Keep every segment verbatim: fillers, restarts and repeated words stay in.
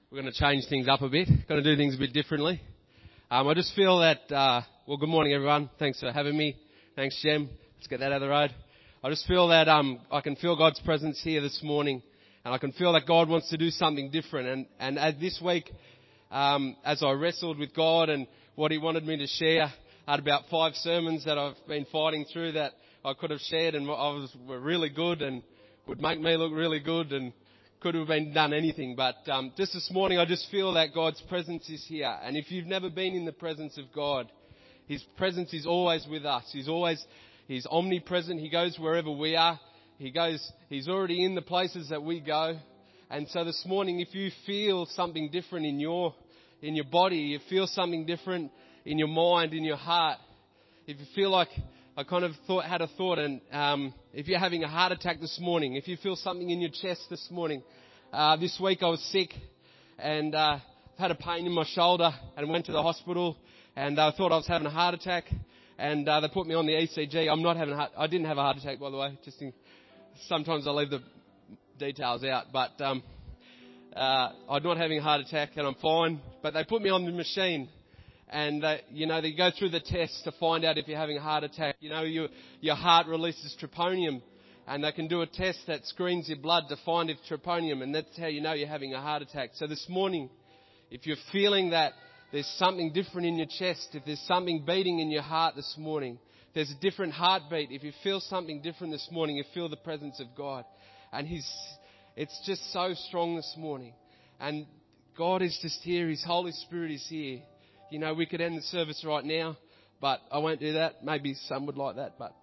We're going to change things up a bit. Going to do things a bit differently. Um, I just feel that, uh, well, good morning, everyone. Thanks for having me. Thanks, Jem. Let's get that out of the road. I just feel that um, I can feel God's presence here this morning, and I can feel that God wants to do something different. And, and as this week, um, as I wrestled with God and what He wanted me to share, I had about five sermons that I've been fighting through that I could have shared, and I was were really good and would make me look really good and could have been done anything. But um, just this morning, I just feel that God's presence is here. And if you've never been in the presence of God, His presence is always with us. He's always, He's omnipresent. He goes wherever we are. He goes, He's already in the places that we go. And so this morning, if you feel something different in your, in your body, you feel something different in your mind, in your heart, if you feel like, I kind of thought, had a thought, and um, if you're having a heart attack this morning, if you feel something in your chest this morning, uh, this week I was sick and uh, had a pain in my shoulder and went to the hospital, and I uh, thought I was having a heart attack, and uh, they put me on the E C G. I'm not having a heart, I didn't have a heart attack, by the way. Just in, sometimes I leave the details out, but um, uh, I'm not having a heart attack and I'm fine. But they put me on the machine. And, uh, you know, they go through the tests to find out if you're having a heart attack. You know, you, your heart releases troponin, and they can do a test that screens your blood to find if troponin, and that's how you know you're having a heart attack. So this morning, if you're feeling that there's something different in your chest, if there's something beating in your heart this morning, there's a different heartbeat. If you feel something different this morning, you feel the presence of God. And He's, it's just so strong this morning. And God is just here. His Holy Spirit is here. You know, we could end the service right now, but I won't do that. Maybe some would like that, but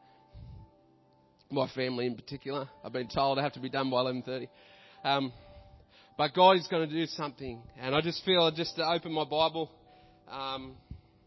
my family in particular, I've been told I have to be done by eleven thirty. Um, but God is going to do something, and I just feel just to open my Bible. Um,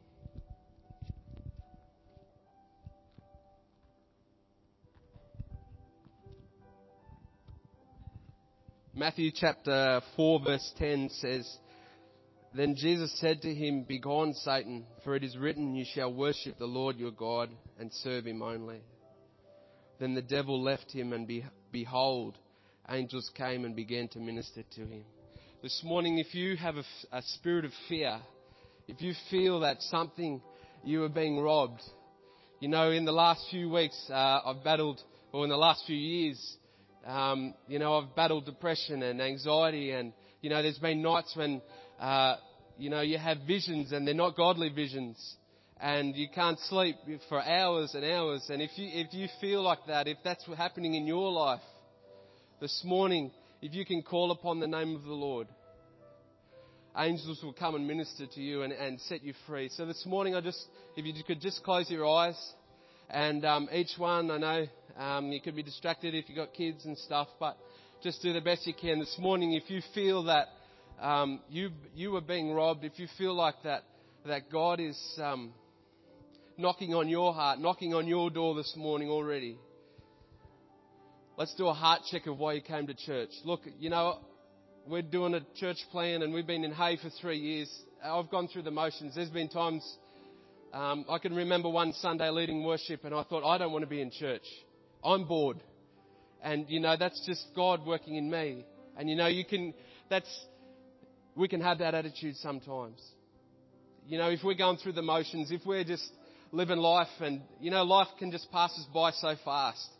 Matthew chapter four verse ten says, "Then Jesus said to him, 'Begone, Satan, for it is written, you shall worship the Lord your God and serve Him only.' Then the devil left him, and be, behold, angels came and began to minister to him." This morning, if you have a, a spirit of fear, if you feel that something, you are being robbed. You know, in the last few weeks, uh, I've battled, or in the last few years, um, you know, I've battled depression and anxiety, and, you know, there's been nights when Uh, you know, you have visions and they're not godly visions, and you can't sleep for hours and hours. And if you if you feel like that, if that's what's happening in your life this morning, if you can call upon the name of the Lord, angels will come and minister to you and, and set you free. So this morning, I just, if you could just close your eyes, and um, each one, I know um, you could be distracted if you've got kids and stuff, but just do the best you can. This morning, if you feel that Um, you you are being robbed, if you feel like that, that God is um, knocking on your heart, knocking on your door this morning already, let's do a heart check of why you came to church. Look, you know, we're doing a church plan, and we've been in Hay for three years. I've gone through the motions. There's been times, um, I can remember one Sunday leading worship, and I thought, I don't want to be in church. I'm bored. And, you know, that's just God working in me. And, you know, you can, that's... We can have that attitude sometimes. You know, if we're going through the motions, if we're just living life, and, you know, life can just pass us by so fast.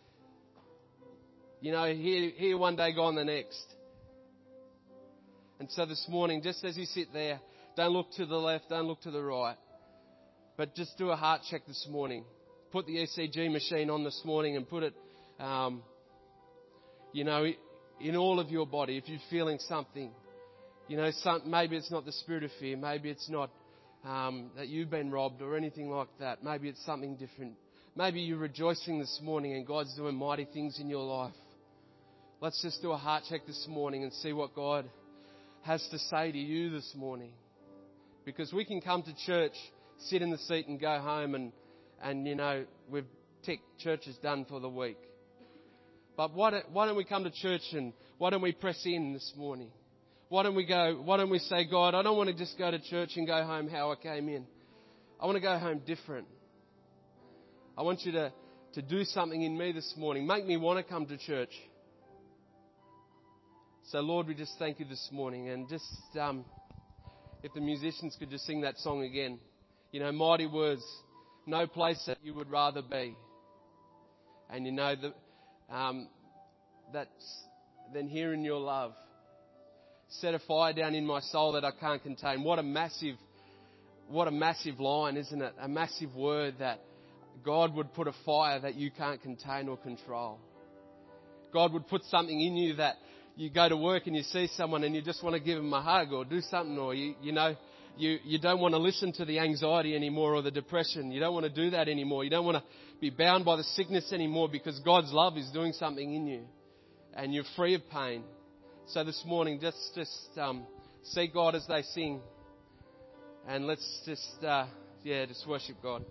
You know, here, here one day, gone the next. And so this morning, just as you sit there, don't look to the left, don't look to the right, but just do a heart check this morning. Put the E C G machine on this morning and put it, um, you know, in all of your body. If you're feeling something, you know, some, maybe it's not the spirit of fear. Maybe it's not um, that you've been robbed or anything like that. Maybe it's something different. Maybe you're rejoicing this morning and God's doing mighty things in your life. Let's just do a heart check this morning and see what God has to say to you this morning. Because we can come to church, sit in the seat and go home and, and you know, we've ticked church is done for the week. But why don't, why don't we come to church, and why don't we press in this morning? Why don't we go, why don't we say, God, I don't want to just go to church and go home how I came in. I want to go home different. I want you to, to do something in me this morning. Make me want to come to church. So, Lord, we just thank you this morning. And just um, if the musicians could just sing that song again. You know, mighty words, no place that you would rather be. And you know, the, um, that's than hearing your love. Set a fire down in my soul that I can't contain. What a massive, what a massive line, isn't it? A massive word that God would put a fire that you can't contain or control. God would put something in you that you go to work and you see someone and you just want to give them a hug or do something, or you, you know, you, you don't want to listen to the anxiety anymore or the depression. You don't want to do that anymore. You don't want to be bound by the sickness anymore, because God's love is doing something in you and you're free of pain. So this morning, just, just, um, see God as they sing, and let's just, uh, yeah, just worship God.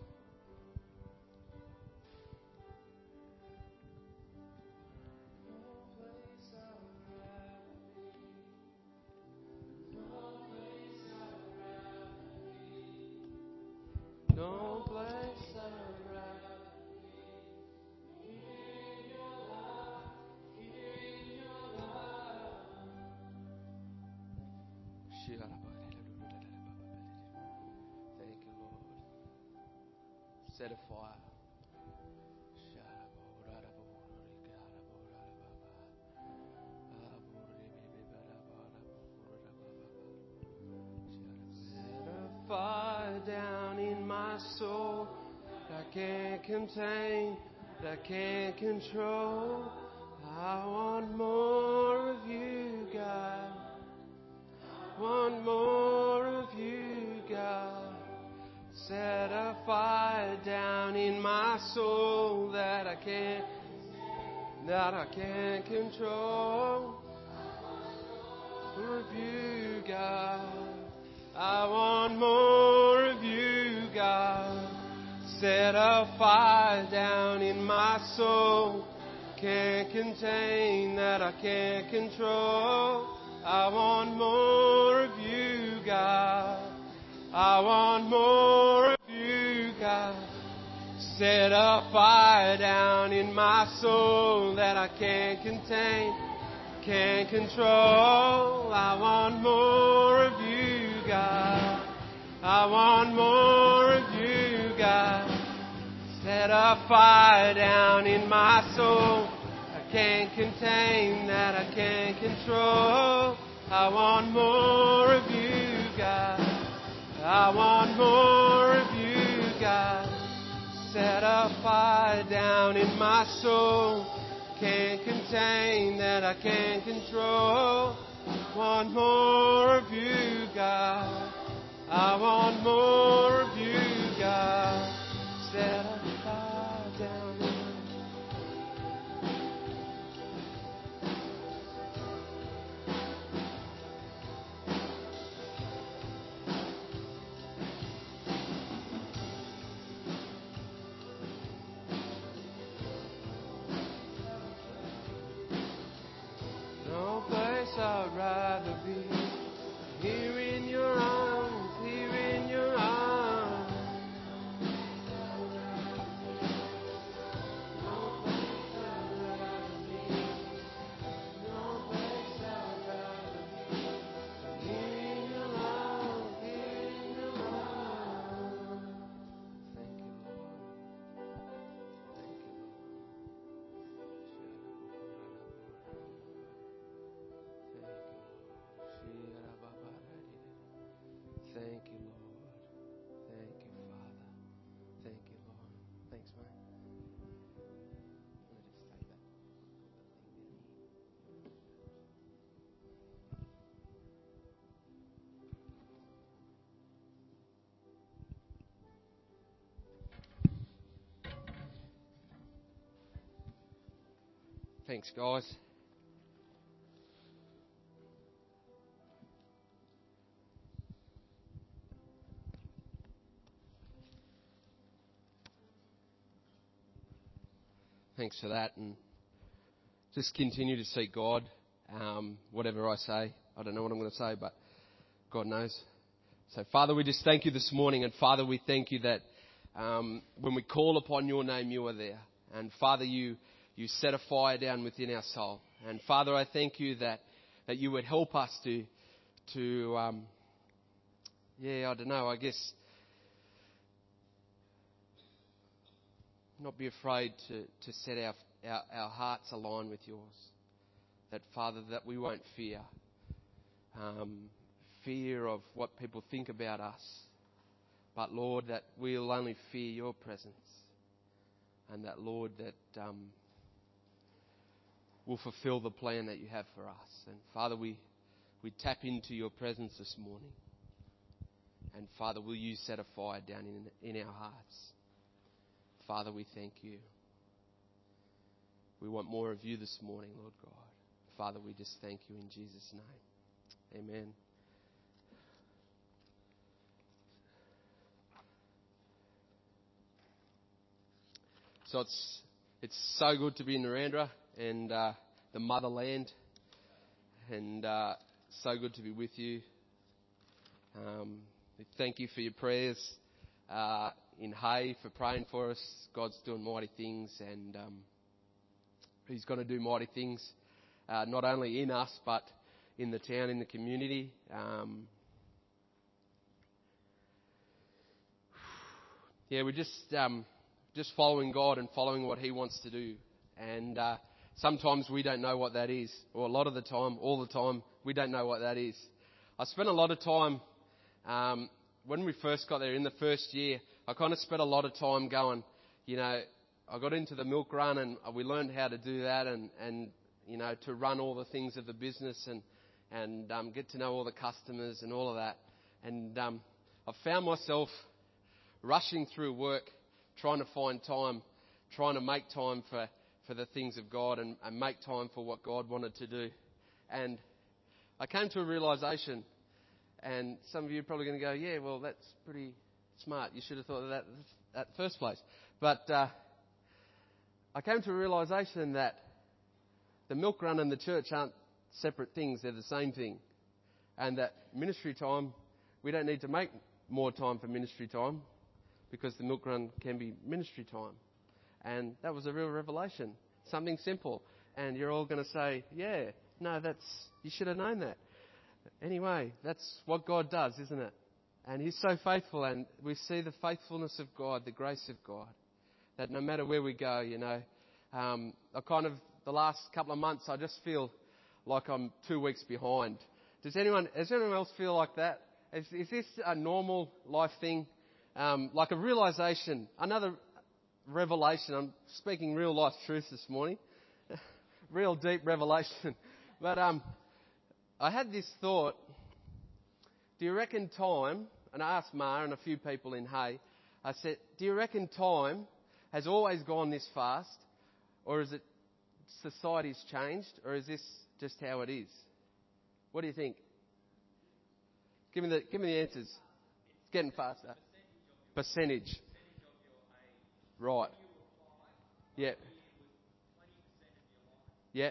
No place I'd rather be. Hear your love, hear your love. Thank you, Lord. Set a fire. Set a fire down in my soul that I can't contain, that I can't control. I want more of you, God. Want more of you, God. Set a fire down in my soul that I can't, that I can't control. More of you, God. I want more of you, God. Set a fire down in my soul. Can't contain, that I can't control. I want more of you, God. I want more of you, God. Set a fire down in my soul that I can't contain, can't control. I want more of you, God. I want more of you, God. Set a fire down in my soul I can't contain, that I can't control. I want more of you, God. I want more of you, God. Set a fire down in my soul. Can't contain, that I can't control. Want more of you, God. I want more of you, God. Set a fire down in no place I'd rather be. Here in your arms, here in your arms. No place I'd rather be. No place I'd rather be. Here in your arms, here in your arms. Thank you, Lord. Thank you, Thank you, Lord. Thank you, Father. Thank you, Lord. Thanks, mate. Let us take that. Thanks, guys. Thanks for that, and just continue to seek God. Um, whatever I say, I don't know what I'm going to say, but God knows. So, Father, we just thank you this morning, and Father, we thank you that um, when we call upon your name, you are there. And Father, you you set a fire down within our soul. And Father, I thank you that that you would help us to, to um, yeah, I don't know, I guess, not be afraid to, to set our, our, our hearts aligned with yours. That, Father, that we won't fear. Um, fear of what people think about us. But, Lord, that we'll only fear your presence. And that, Lord, that um, we'll fulfill the plan that you have for us. And, Father, we, we tap into your presence this morning. And, Father, will you set a fire down in, in our hearts? Father, we thank you. We want more of you this morning, Lord God. Father, we just thank you in Jesus' name. Amen. So it's it's so good to be in Narrandera and uh, the motherland, and uh, so good to be with you. Um, thank you for your prayers uh, in Hay, for praying for us. God's doing mighty things, and um, He's going to do mighty things, uh, not only in us but in the town, in the community. Um, yeah, we're just. Um, Just following God and following what He wants to do. And uh, sometimes we don't know what that is. Or a lot of the time, all the time, we don't know what that is. I spent a lot of time, um, when we first got there in the first year, I kind of spent a lot of time going, you know, I got into the milk run and we learned how to do that and, and you know, to run all the things of the business and, and um, get to know all the customers and all of that. And um, I found myself rushing through work, trying to find time, trying to make time for, for the things of God and, and make time for what God wanted to do. And I came to a realisation, and some of you are probably going to go, yeah, well, that's pretty smart. You should have thought of that at the first place. But uh, I came to a realisation that the milk run and the church aren't separate things. They're the same thing. And that ministry time, we don't need to make more time for ministry time, because the milk run can be ministry time. And that was a real revelation. Something simple. And you're all going to say, yeah, no, that's, you should have known that. Anyway, that's what God does, isn't it? And He's so faithful, and we see the faithfulness of God, the grace of God, that no matter where we go, you know, um, I kind of, the last couple of months, I just feel like I'm two weeks behind. Does anyone, does anyone else feel like that? Is, is this a normal life thing? Um, like a realisation, another revelation. I'm speaking real life truth this morning. Real deep revelation. But um, I had this thought. Do you reckon time, and I asked Ma and a few people in Hay, I said, do you reckon time has always gone this fast? Or is it society's changed? Or is this just how it is? What do you think? Give me the, give me the answers. It's getting faster. Percentage. Right. Yeah. Yeah.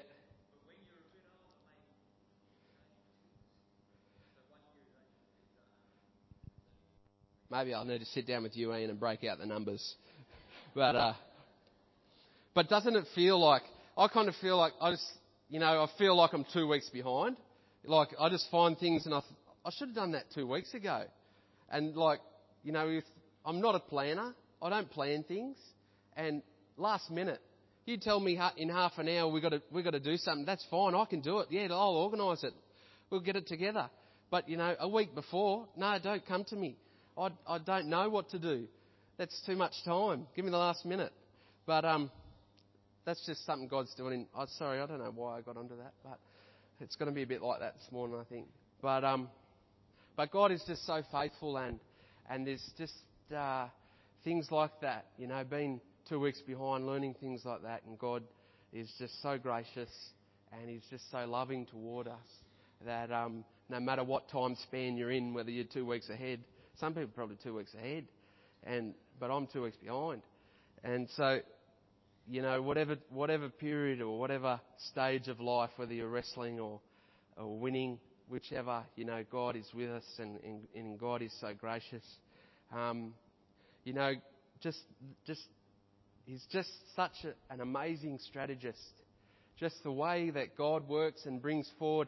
Maybe I'll need to sit down with you, Ian, and break out the numbers. But uh, but doesn't it feel like, I kind of feel like I just, you know, I feel like I'm two weeks behind. Like I just find things and I, th- I should have done that two weeks ago. And like, you know, if I'm not a planner, I don't plan things. And last minute, you tell me in half an hour we've got to, we've got to do something, that's fine, I can do it. Yeah, I'll organise it. We'll get it together. But, you know, a week before, no, don't come to me. I, I don't know what to do. That's too much time. Give me the last minute. But um, that's just something God's doing. In, oh, sorry, I don't know why I got onto that, but it's going to be a bit like that this morning, I think. But um, but God is just so faithful, and and there's just uh, things like that, you know, being two weeks behind, learning things like that, and God is just so gracious, and He's just so loving toward us that um, no matter what time span you're in, whether you're two weeks ahead, some people are probably two weeks ahead, and but I'm two weeks behind, and so, you know, whatever whatever period or whatever stage of life, whether you're wrestling or, or winning, whichever, you know, God is with us, and, and, and God is so gracious. Um, you know, just just He's just such a, an amazing strategist. Just the way that God works and brings forward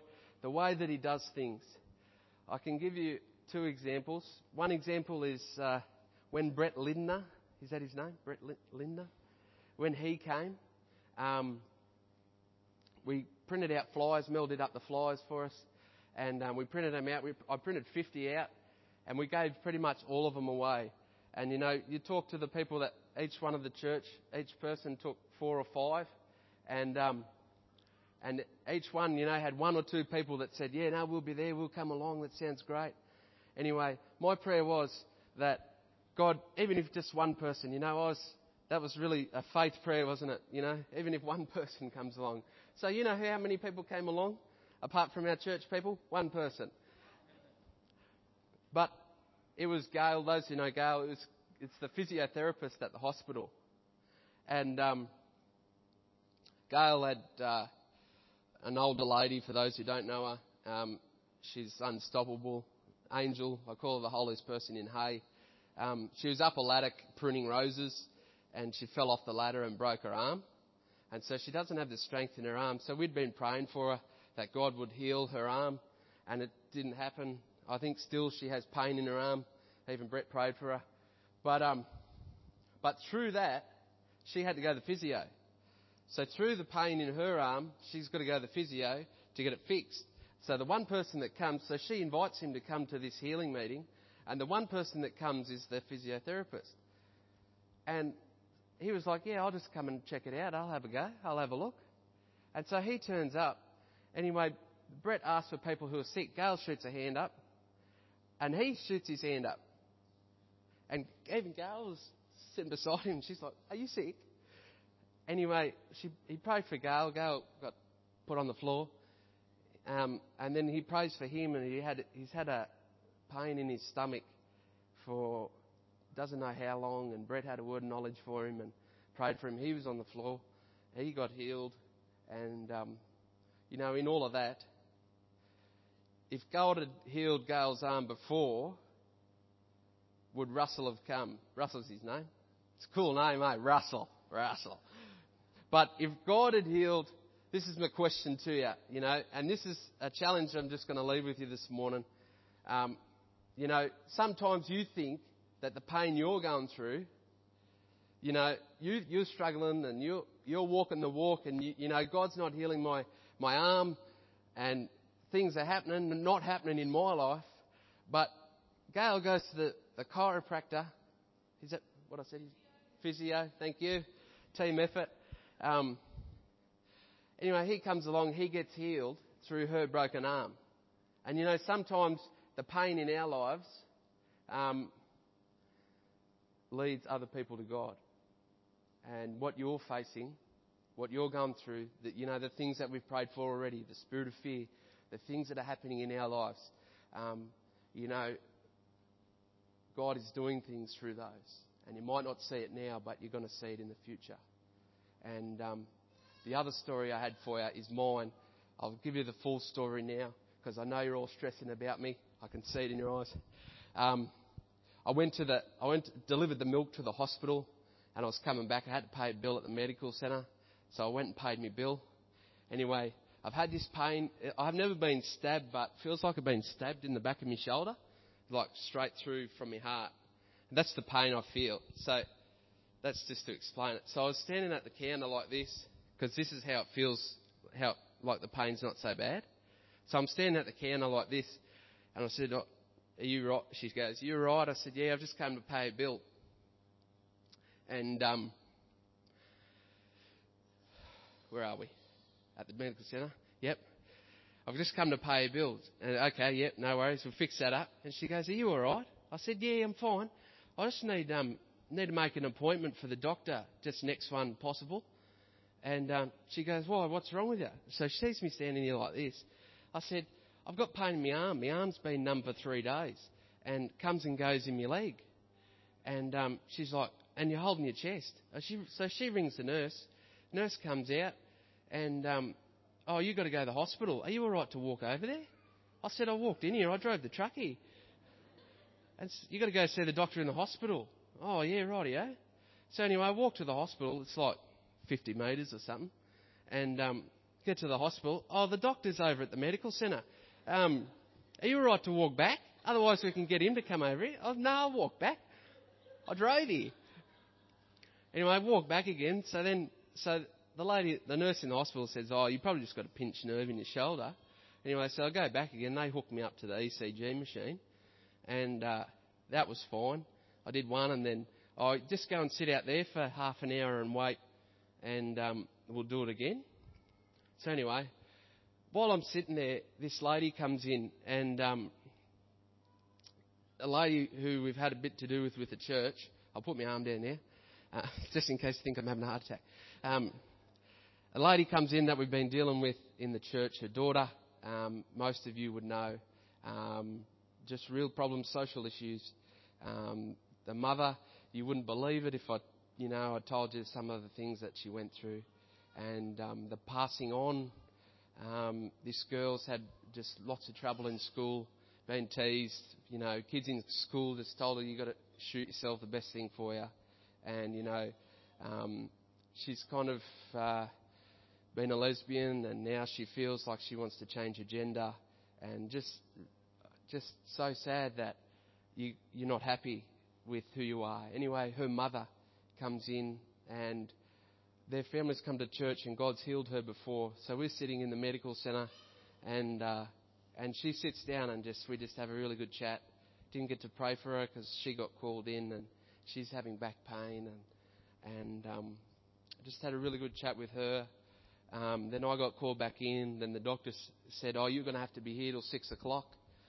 the way that he does things. I can give you two examples. One example is uh, when Brett Lindner, is that his name? Brett Lindner? When he came, um, we printed out flyers. Mel did up the flyers for us, and um, we printed them out. We, I printed fifty out, and we gave pretty much all of them away. And, you know, you talk to the people that each one of the church, each person took four or five, and um, and each one, you know, had one or two people that said, yeah, no, we'll be there, we'll come along, that sounds great. Anyway, my prayer was that God, even if just one person, you know, I was, that was really a faith prayer, wasn't it? You know, even if one person comes along. So you know how many people came along, apart from our church people? One person. But it was Gail, those who know Gail, it was, it's the physiotherapist at the hospital. And um, Gail had uh, an older lady, for those who don't know her. Um, she's unstoppable. Angel, I call her the holiest person in Hay. Um, she was up a ladder pruning roses, and she fell off the ladder and broke her arm. And so she doesn't have the strength in her arm. So we'd been praying for her, that God would heal her arm, and it didn't happen. I think still she has pain in her arm. Even Brett prayed for her. But um, but through that, she had to go to the physio. So through the pain in her arm, she's got to go to the physio to get it fixed. So the one person that comes, so she invites him to come to this healing meeting, and the one person that comes is the physiotherapist. And he was like, yeah, I'll just come and check it out. I'll have a go. I'll have a look. And so he turns up. Anyway, Brett asks for people who are sick. Gail shoots a hand up, and he shoots his hand up. And even Gail was sitting beside him. She's like, are you sick? Anyway, she, he prayed for Gail. Gail got put on the floor. Um, and then he prays for him, and he had he's had a pain in his stomach for doesn't know how long. And Brett had a word of knowledge for him and prayed for him. He was on the floor. He got healed. And, um, you know, in all of that, if God had healed Gail's arm before, would Russell have come? Russell's his name. It's a cool name, eh? Russell. Russell. But if God had healed, this is my question to you, you know, and this is a challenge I'm just going to leave with you this morning. Um, you know, sometimes you think that the pain you're going through, you know, you, you're struggling and you're, you're walking the walk, and, you, you know, God's not healing my, my arm, and things are happening and not happening in my life. But Gail goes to the, the chiropractor. Is that what I said? Physio, thank you. Team effort. Um, anyway, he comes along, he gets healed through her broken arm. And, you know, sometimes the pain in our lives um, leads other people to God. And what you're facing, what you're going through, that, you know, the things that we've prayed for already, the spirit of fear, the things that are happening in our lives, um, you know, God is doing things through those. And you might not see it now, but you're going to see it in the future. And um, the other story I had for you is mine. I'll give you the full story now, because I know you're all stressing about me. I can see it in your eyes. Um, I went to the, I went to, delivered the milk to the hospital, and I was coming back. I had to pay a bill at the medical centre, so I went and paid my bill. Anyway, I've had this pain. I've never been stabbed, but it feels like I've been stabbed in the back of my shoulder, like straight through from my heart. And that's the pain I feel. So that's just to explain it. So I was standing at the counter like this, because this is how it feels, how like the pain's not so bad. So I'm standing at the counter like this, and I said, oh, are you right? She goes, you right? I said, yeah, I've just come to pay a bill. And um, where are we? At the medical centre? Yep. I've just come to pay a bill. And okay, yep, no worries, we'll fix that up. And she goes, are you all right? I said, yeah, I'm fine. I just need um need to make an appointment for the doctor, just next one possible. And um, she goes, why, what's wrong with you? So she sees me standing here like this. I said, I've got pain in my arm. My arm's been numb for three days and comes and goes in my leg. And um, she's like, and you're holding your chest. She, so she rings the nurse. Nurse comes out and, um, oh, you've got to go to the hospital. Are you all right to walk over there? I said, I walked in here. I drove the truckie. And you've got to go see the doctor in the hospital. Oh, yeah, rightio. So anyway, I walked to the hospital. It's like fifty metres or something. And um, get to the hospital. Oh, the doctor's over at the medical centre. um, are you all right to walk back? Otherwise we can get him to come over here. Oh, no, I'll walk back. I drove here. Anyway, I walked back again. So then, so the lady, the nurse in the hospital says, oh, you probably just got a pinched nerve in your shoulder. Anyway, so I go back again. They hooked me up to the E C G machine. And uh, that was fine. I did one and then, oh, just go and sit out there for half an hour and wait. And um, we'll do it again. So anyway, while I'm sitting there, this lady comes in. And um, a lady who we've had a bit to do with with the church. I'll put my arm down there. Uh, just in case you think I'm having a heart attack. Um, a lady comes in that we've been dealing with in the church. Her daughter, um, most of you would know, um, just real problems, social issues. Um, the mother, you wouldn't believe it if I, you know, I told you some of the things that she went through. And um, the passing on, um, this girl's had just lots of trouble in school, been teased. You know, kids in school just told her, you got to shoot yourself, the best thing for you. And, you know, um, she's kind of uh, been a lesbian and now she feels like she wants to change her gender. And just just so sad that you, you're not happy with who you are. Anyway, her mother comes in and their family's come to church and God's healed her before. So we're sitting in the medical centre and uh, and she sits down and just we just have a really good chat. Didn't get to pray for her because she got called in and she's having back pain, and and um, just had a really good chat with her. Um, then I got called back in. Then the doctor s- said, "Oh, you're going to have to be here till six o'clock."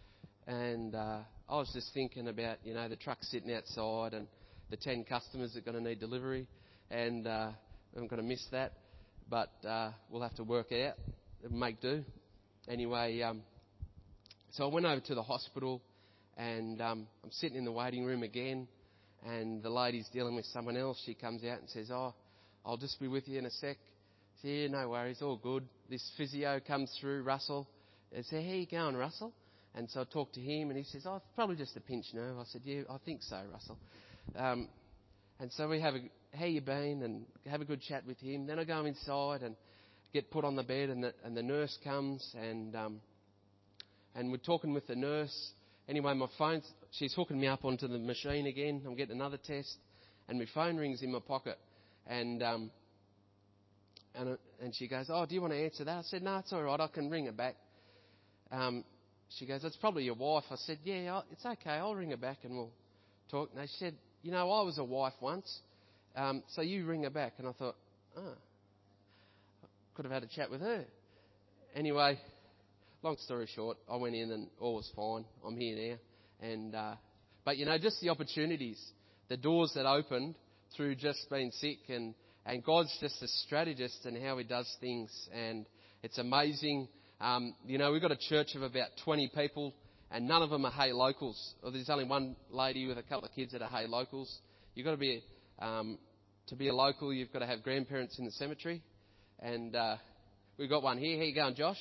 And uh, I was just thinking about, you know, the truck sitting outside and the ten customers that are going to need delivery, and uh, I'm going to miss that. But uh, we'll have to work out and make do. Anyway, um, so I went over to the hospital, and um, I'm sitting in the waiting room again. And the lady's dealing with someone else. She comes out and says, oh, I'll just be with you in a sec. I say, yeah, no worries, all good. This physio comes through, Russell. I say, how you going, Russell? And so I talk to him and he says, oh, probably just a pinched nerve. I said, yeah, I think so, Russell. Um, and so we have a, how you been? And have a good chat with him. Then I go inside and get put on the bed and the, and the nurse comes and um, and we're talking with the nurse. Anyway, my phone, she's hooking me up onto the machine again. I'm getting another test. And my phone rings in my pocket. And um, and and she goes, oh, do you want to answer that? I said, no, it's all right. I can ring her back. Um, she goes, it's probably your wife. I said, yeah, I'll, it's okay. I'll ring her back and we'll talk. And they said, you know, I was a wife once. Um, so you ring her back. And I thought, oh, could have had a chat with her. Anyway, long story short, I went in and all was fine. I'm here now. And, uh, but you know, just the opportunities, the doors that opened through just being sick, and, and God's just a strategist in how he does things. And it's amazing. Um, you know, we've got a church of about twenty people and none of them are Hay locals. Or there's only one lady with a couple of kids that are Hay locals. You've got to be, um, to be a local, you've got to have grandparents in the cemetery. And, uh, we've got one here. How you going, Josh?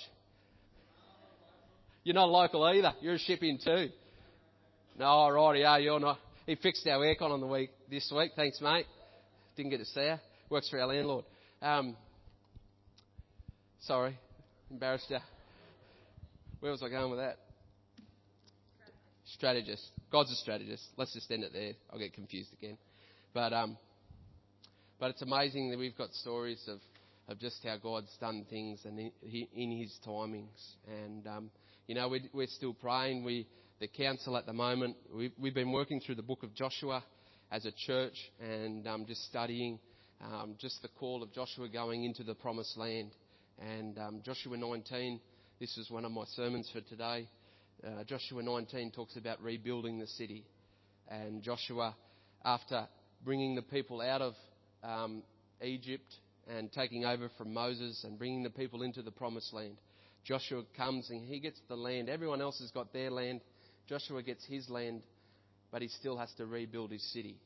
You're not local either. You're a ship-in too. No, right, yeah, you're not. He fixed our aircon on the week this week. Thanks, mate. Didn't get to see her. Works for our landlord. Um, sorry, embarrassed you. Where was I going with that? Strategist. God's a strategist. Let's just end it there. I'll get confused again. But um, but it's amazing that we've got stories of, of just how God's done things and in, in His timings. And um, you know, we're, we're still praying. We the council at the moment. We've, we've been working through the book of Joshua as a church and um, just studying um, just the call of Joshua going into the promised land. And um, Joshua nineteen. This is one of my sermons for today. Uh, Joshua nineteen talks about rebuilding the city. And Joshua, after bringing the people out of um, Egypt and taking over from Moses and bringing the people into the promised land, Joshua comes and he gets the land. Everyone else has got their land. Joshua gets his land, but he still has to rebuild his city.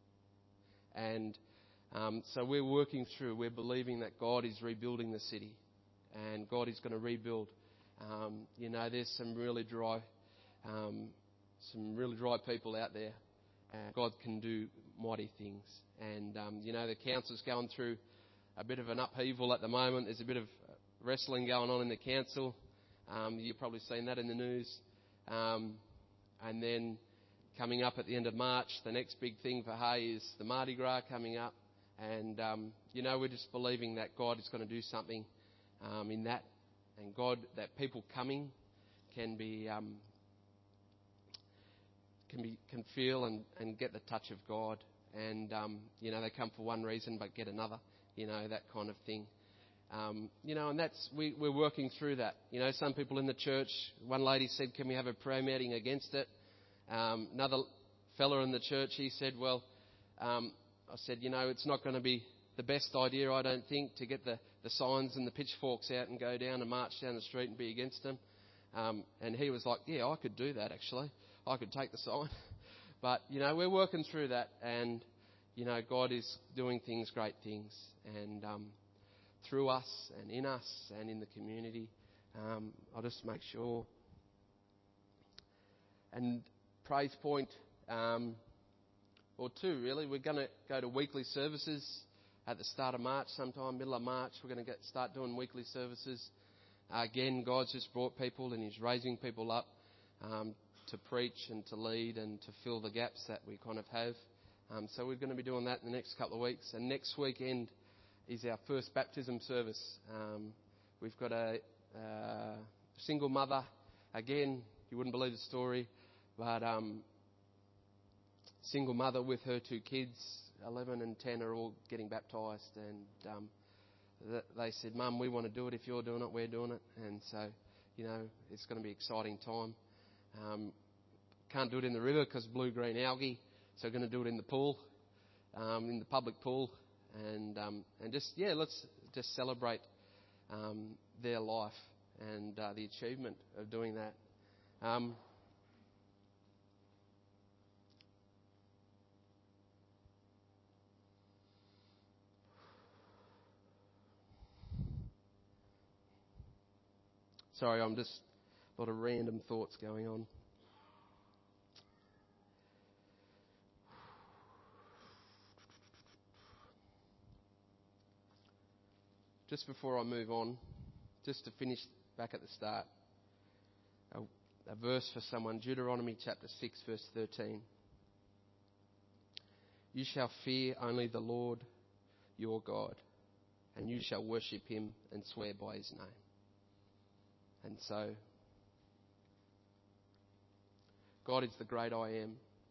And um, so we're working through, we're believing that God is rebuilding the city and God is going to rebuild. Um, you know, there's some really dry, um, some really dry people out there. And God can do mighty things. And, um, you know, the council's going through a bit of an upheaval at the moment. There's a bit of wrestling going on in the council. Um, you've probably seen that in the news. Um, and then coming up at the end of March, the next big thing for Hay is the Mardi Gras coming up. And, um, you know, we're just believing that God is going to do something um, in that. And God, that people coming can be, um, can be, can feel and, and get the touch of God. And, um, you know, they come for one reason but get another, you know, that kind of thing. Um, you know, and that's, we, we're working through that. You know, some people in the church, one lady said, can we have a prayer meeting against it? Um, another fella in the church, he said, well, um, I said, you know, it's not going to be the best idea, I don't think, to get the, the signs and the pitchforks out and go down and march down the street and be against them. Um, and he was like, yeah, I could do that, actually. I could take the sign. But, you know, we're working through that, and, you know, God is doing things, great things, and um, through us and in us and in the community. Um, I'll just make sure. And Praise Point, um, or two really, we're going to go to weekly services at the start of March, sometime middle of March. We're going to get start doing weekly services. Uh, again, God's just brought people and He's raising people up um, to preach and to lead and to fill the gaps that we kind of have. Um, so we're going to be doing that in the next couple of weeks. And next weekend is our first baptism service. Um, we've got a uh, single mother. Again, you wouldn't believe the story, but um, single mother with her two kids, eleven and ten, are all getting baptised. And um, th- they said, Mum, we want to do it. If you're doing it, we're doing it. And so, you know, it's going to be an exciting time. Um, can't do it in the river because blue-green algae, so we're going to do it in the pool, um, in the public pool, and um, and just yeah, let's just celebrate um, their life and uh, the achievement of doing that. Um, sorry, I'm just a lot of random thoughts going on. Just before I move on, just to finish back at the start, a, a verse for someone, Deuteronomy chapter six, verse thirteen. You shall fear only the Lord your God, and you shall worship Him and swear by His name. And so, God is the great I am,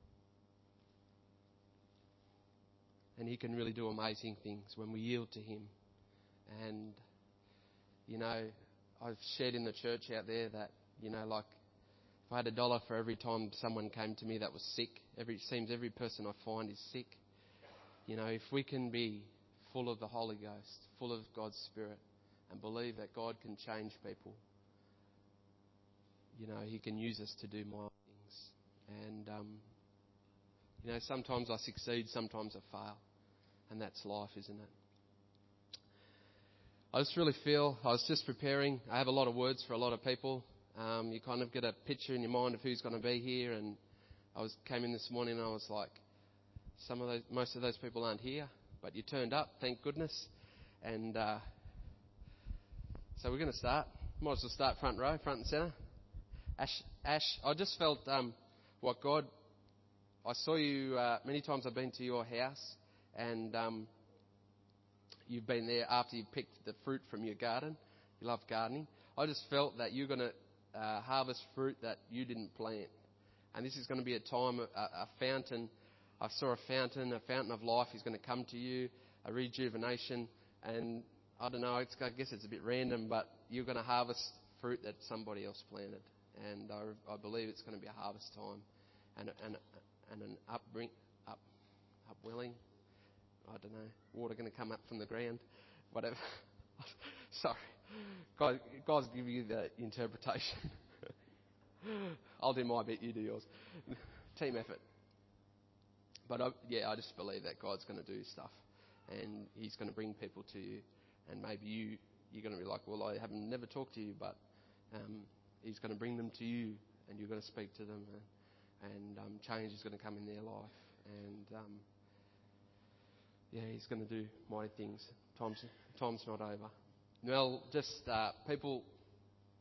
and He can really do amazing things when we yield to Him. And, you know, I've shared in the church out there that, you know, like, if I had a dollar for every time someone came to me that was sick, every, it seems every person I find is sick. You know, if we can be full of the Holy Ghost, full of God's Spirit, and believe that God can change people, you know, He can use us to do mighty things. And, um, you know, sometimes I succeed, sometimes I fail. And that's life, isn't it? I just really feel, I was just preparing, I have a lot of words for a lot of people. Um, you kind of get a picture in your mind of who's going to be here, and I was came in this morning and I was like, some of those, most of those people aren't here, but you turned up, thank goodness. And uh, so we're going to start. Might as well start front row, front and centre. Ash, Ash, I just felt um, what God, I saw you uh, many times. I've been to your house, and um, you've been there after you picked the fruit from your garden. You love gardening. I just felt that you're going to uh, harvest fruit that you didn't plant. And this is going to be a time, a, a fountain. I saw a fountain, a fountain of life is going to come to you, a rejuvenation. And I don't know, it's, I guess it's a bit random, but you're going to harvest fruit that somebody else planted. And I, I believe it's going to be a harvest time and, and, and an upbring, up, upwelling. I don't know, water going to come up from the ground, whatever. Sorry. God, God's giving you the interpretation. I'll do my bit, you do yours. Team effort. But I, yeah, I just believe that God's going to do stuff, and He's going to bring people to you, and maybe you, you're going to be like, well, I haven't never talked to you, but um, He's going to bring them to you, and you're going to speak to them, and, and um, change is going to come in their life, and um, yeah, He's going to do mighty things. Time's, time's not over. Well, just uh, people,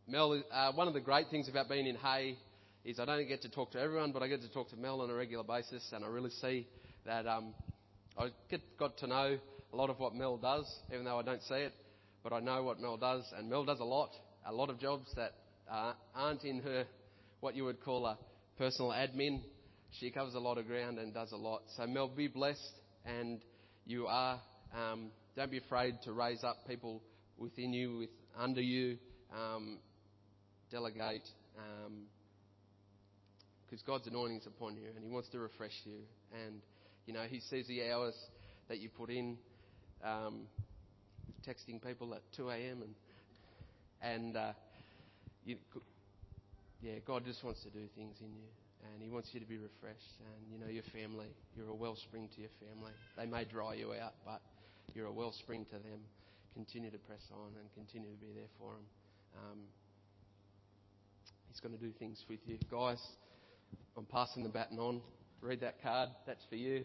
Mel, is- uh, one of the great things about being in Hay is I don't get to talk to everyone, but I get to talk to Mel on a regular basis, and I really see that um, I get, got to know a lot of what Mel does, even though I don't see it, but I know what Mel does, and Mel does a lot, a lot of jobs that uh, aren't in her, what you would call a personal admin. She covers a lot of ground and does a lot. So Mel, be blessed, and you are, um, don't be afraid to raise up people within you, with under you, um, delegate, because God's anointing is upon you, and He wants to refresh you. And you know, He sees the hours that you put in, um, texting people at two a.m. and and uh, you, yeah, God just wants to do things in you, and He wants you to be refreshed. And you know, your family, you're a wellspring to your family. They may dry you out, but you're a wellspring to them. Continue to press on and continue to be there for them. Um, he's going to do things with you. Guys, I'm passing the baton on. Read that card. That's for you.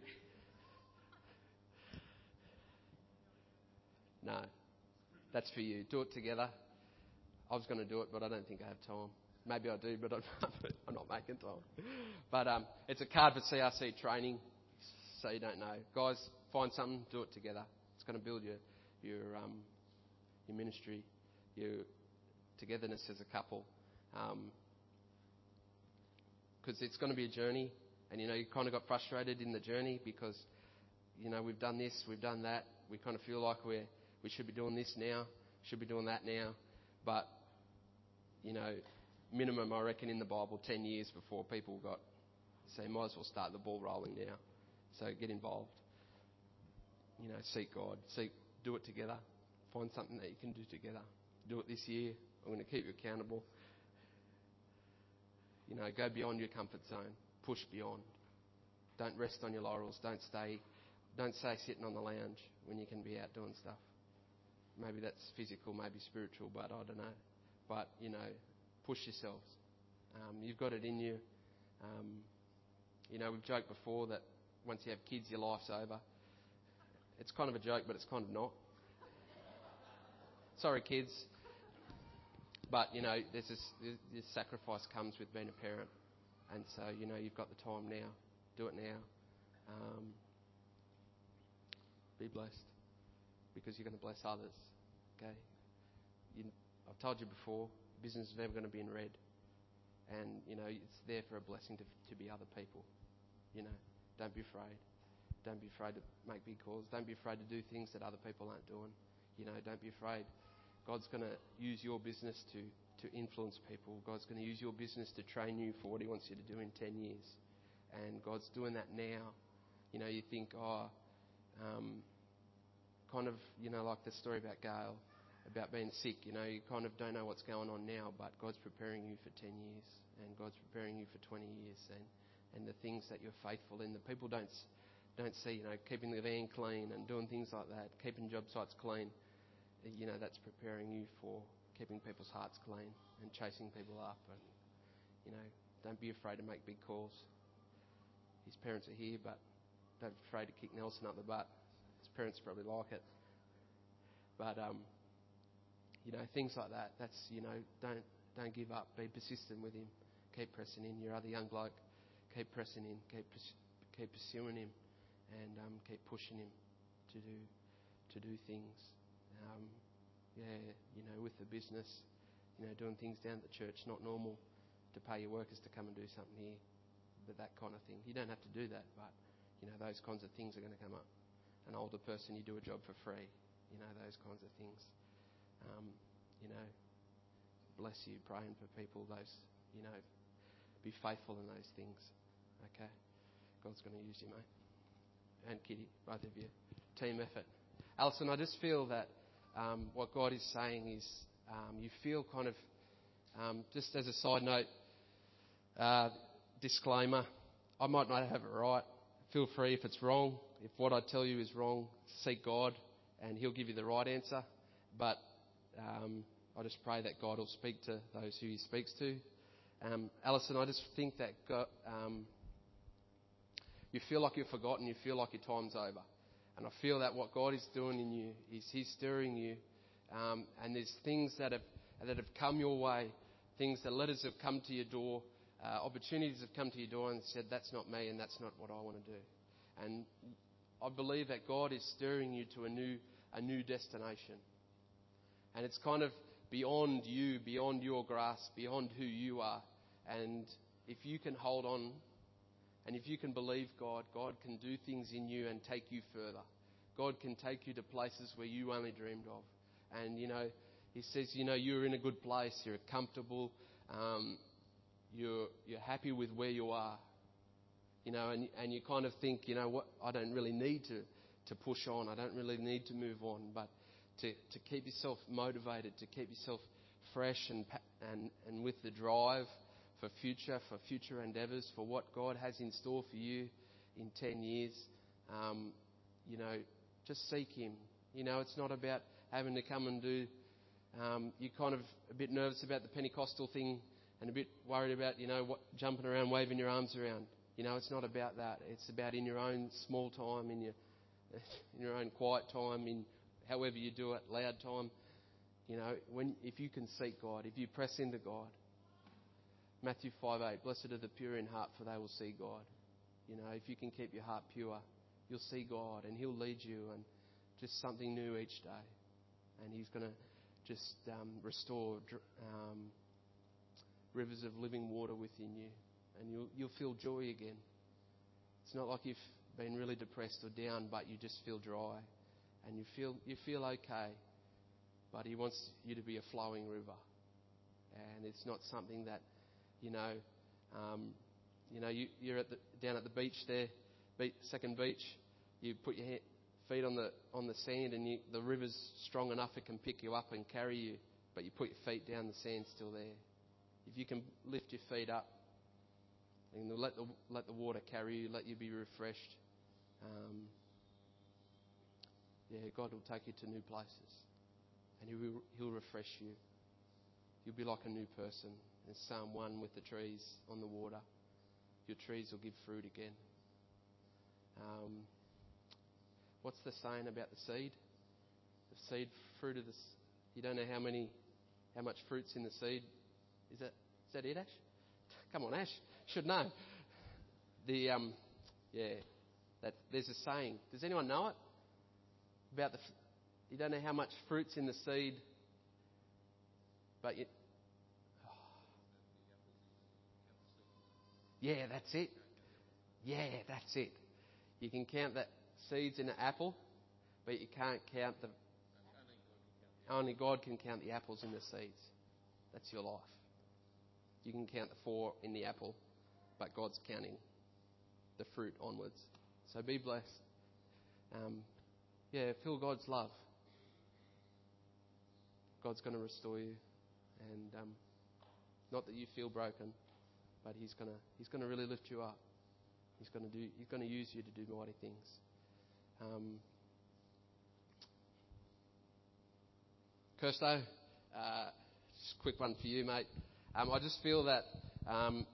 No, that's for you. Do it together. I was going to do it, but I don't think I have time. Maybe I do, but I'm not making time. But um, it's a card for C R C training, so you don't know. Guys, find something, do it together. It's going to build your your um, your ministry, your togetherness as a couple. Because um, it's going to be a journey, and you know, you kind of got frustrated in the journey because, you know, we've done this, we've done that. We kind of feel like we're we should be doing this now, should be doing that now, but you know, minimum I reckon in the Bible ten years before people got, so you might as well start the ball rolling now. So get involved. You know, seek God, seek, do it together. Find something that you can do together. Do it this year. I'm going to keep you accountable. You know, go beyond your comfort zone. Push beyond. Don't rest on your laurels. Don't stay, don't stay sitting on the lounge when you can be out doing stuff. Maybe that's physical, maybe spiritual, but I don't know. But, you know, push yourselves. Um, you've got it in you. Um, you know, we've joked before that once you have kids, your life's over. It's kind of a joke, but it's kind of not. Sorry, kids. But, you know, there's this, this sacrifice comes with being a parent. And so, you know, you've got the time now. Do it now. Um, be blessed. Because you're going to bless others. Okay? You, I've told you before, business is never going to be in red. And, you know, it's there for a blessing to, to be other people. You know, don't be afraid. Don't be afraid to make big calls. Don't be afraid to do things that other people aren't doing. You know, don't be afraid. God's going to use your business to, to influence people. God's going to use your business to train you for what He wants you to do in ten years. And God's doing that now. You know, you think, oh, um, kind of, you know, like the story about Gail, about being sick. You know, you kind of don't know what's going on now, but God's preparing you for ten years. And God's preparing you for twenty years. And, and the things that you're faithful in, the people don't... Don't see, you know, keeping the van clean and doing things like that, keeping job sites clean. You know, that's preparing you for keeping people's hearts clean and chasing people up. And, you know, don't be afraid to make big calls. His parents are here, but don't be afraid to kick Nelson up the butt. His parents probably like it. But, um, you know, things like that. That's, you know, don't don't give up. Be persistent with him. Keep pressing in. Your other young bloke, keep pressing in. Keep keep pursuing him. And um, keep pushing him to do to do things. Um, yeah, you know, with the business, you know, doing things down at the church, not normal to pay your workers to come and do something here, but that kind of thing. You don't have to do that, but, you know, those kinds of things are going to come up. An older person, you do a job for free, you know, those kinds of things. Um, you know, bless you, praying for people, those, you know, be faithful in those things, okay? God's going to use you, mate. And Kitty, both of you. Team effort. Alison, I just feel that um, what God is saying is um, you feel kind of, um, just as a side note, uh, disclaimer, I might not have it right. Feel free if it's wrong. If what I tell you is wrong, seek God and He'll give you the right answer. But um, I just pray that God will speak to those who He speaks to. Um, Alison, I just think that God... Um, You feel like you're forgotten. You feel like your time's over. And I feel that what God is doing in you is He's stirring you. Um, and there's things that have that have come your way, things, the letters have come to your door, uh, opportunities have come to your door and said, that's not me and that's not what I want to do. And I believe that God is stirring you to a new, a new destination. And it's kind of beyond you, beyond your grasp, beyond who you are. And if you can hold on and if you can believe God, God can do things in you and take you further. God can take you to places where you only dreamed of. And, you know, He says, you know, you're in a good place, you're comfortable, um, you're, you're happy with where you are. You know, and, and you kind of think, you know what, I don't really need to, to push on. I don't really need to move on. But to, to keep yourself motivated, to keep yourself fresh and, and, and with the drive for future, for future endeavours, for what God has in store for you in ten years, um, you know, just seek Him. You know, it's not about having to come and do, um, you're kind of a bit nervous about the Pentecostal thing and a bit worried about, you know, what, jumping around, waving your arms around. You know, it's not about that. It's about in your own small time, in your in your own quiet time, in however you do it, loud time. You know, when if you can seek God, if you press into God. Matthew five eight, blessed are the pure in heart, for they will see God. You know, if you can keep your heart pure, you'll see God and He'll lead you and just something new each day. And He's going to just um, restore um, rivers of living water within you. And you'll, you'll feel joy again. It's not like you've been really depressed or down, but you just feel dry. And you feel you feel okay. But He wants you to be a flowing river. And it's not something that, you know, um, you know, you, you're at the, down at the beach there, beach, second beach. You put your hand, feet on the on the sand, and you, the river's strong enough it can pick you up and carry you. But you put your feet down, the sand's still there. If you can lift your feet up, and let the let the water carry you, let you be refreshed. Um, yeah, God will take you to new places, and He will He'll refresh you. You'll be like a new person. In Psalm one with the trees on the water, your trees will give fruit again. Um, what's the saying about the seed? The seed fruit of the. You don't know how many, how much fruit's in the seed. Is that is that it, Ash? Come on, Ash. Should know. The um, yeah, that there's a saying. Does anyone know it? About the, you don't know how much fruit's in the seed, but you. Oh. Yeah, that's it. Yeah, that's it. You can count the seeds in an apple, but you can't count the. Only God can count the apples in the seeds. That's your life. You can count the four in the apple, but God's counting the fruit onwards. So be blessed. Um, yeah, feel God's love. God's going to restore you, and um, not that you feel broken, but He's going to He's going to really lift you up. He's going to do He's going to use you to do mighty things. Um, Kirsto, uh, just a quick one for you, mate. Um, I just feel that um,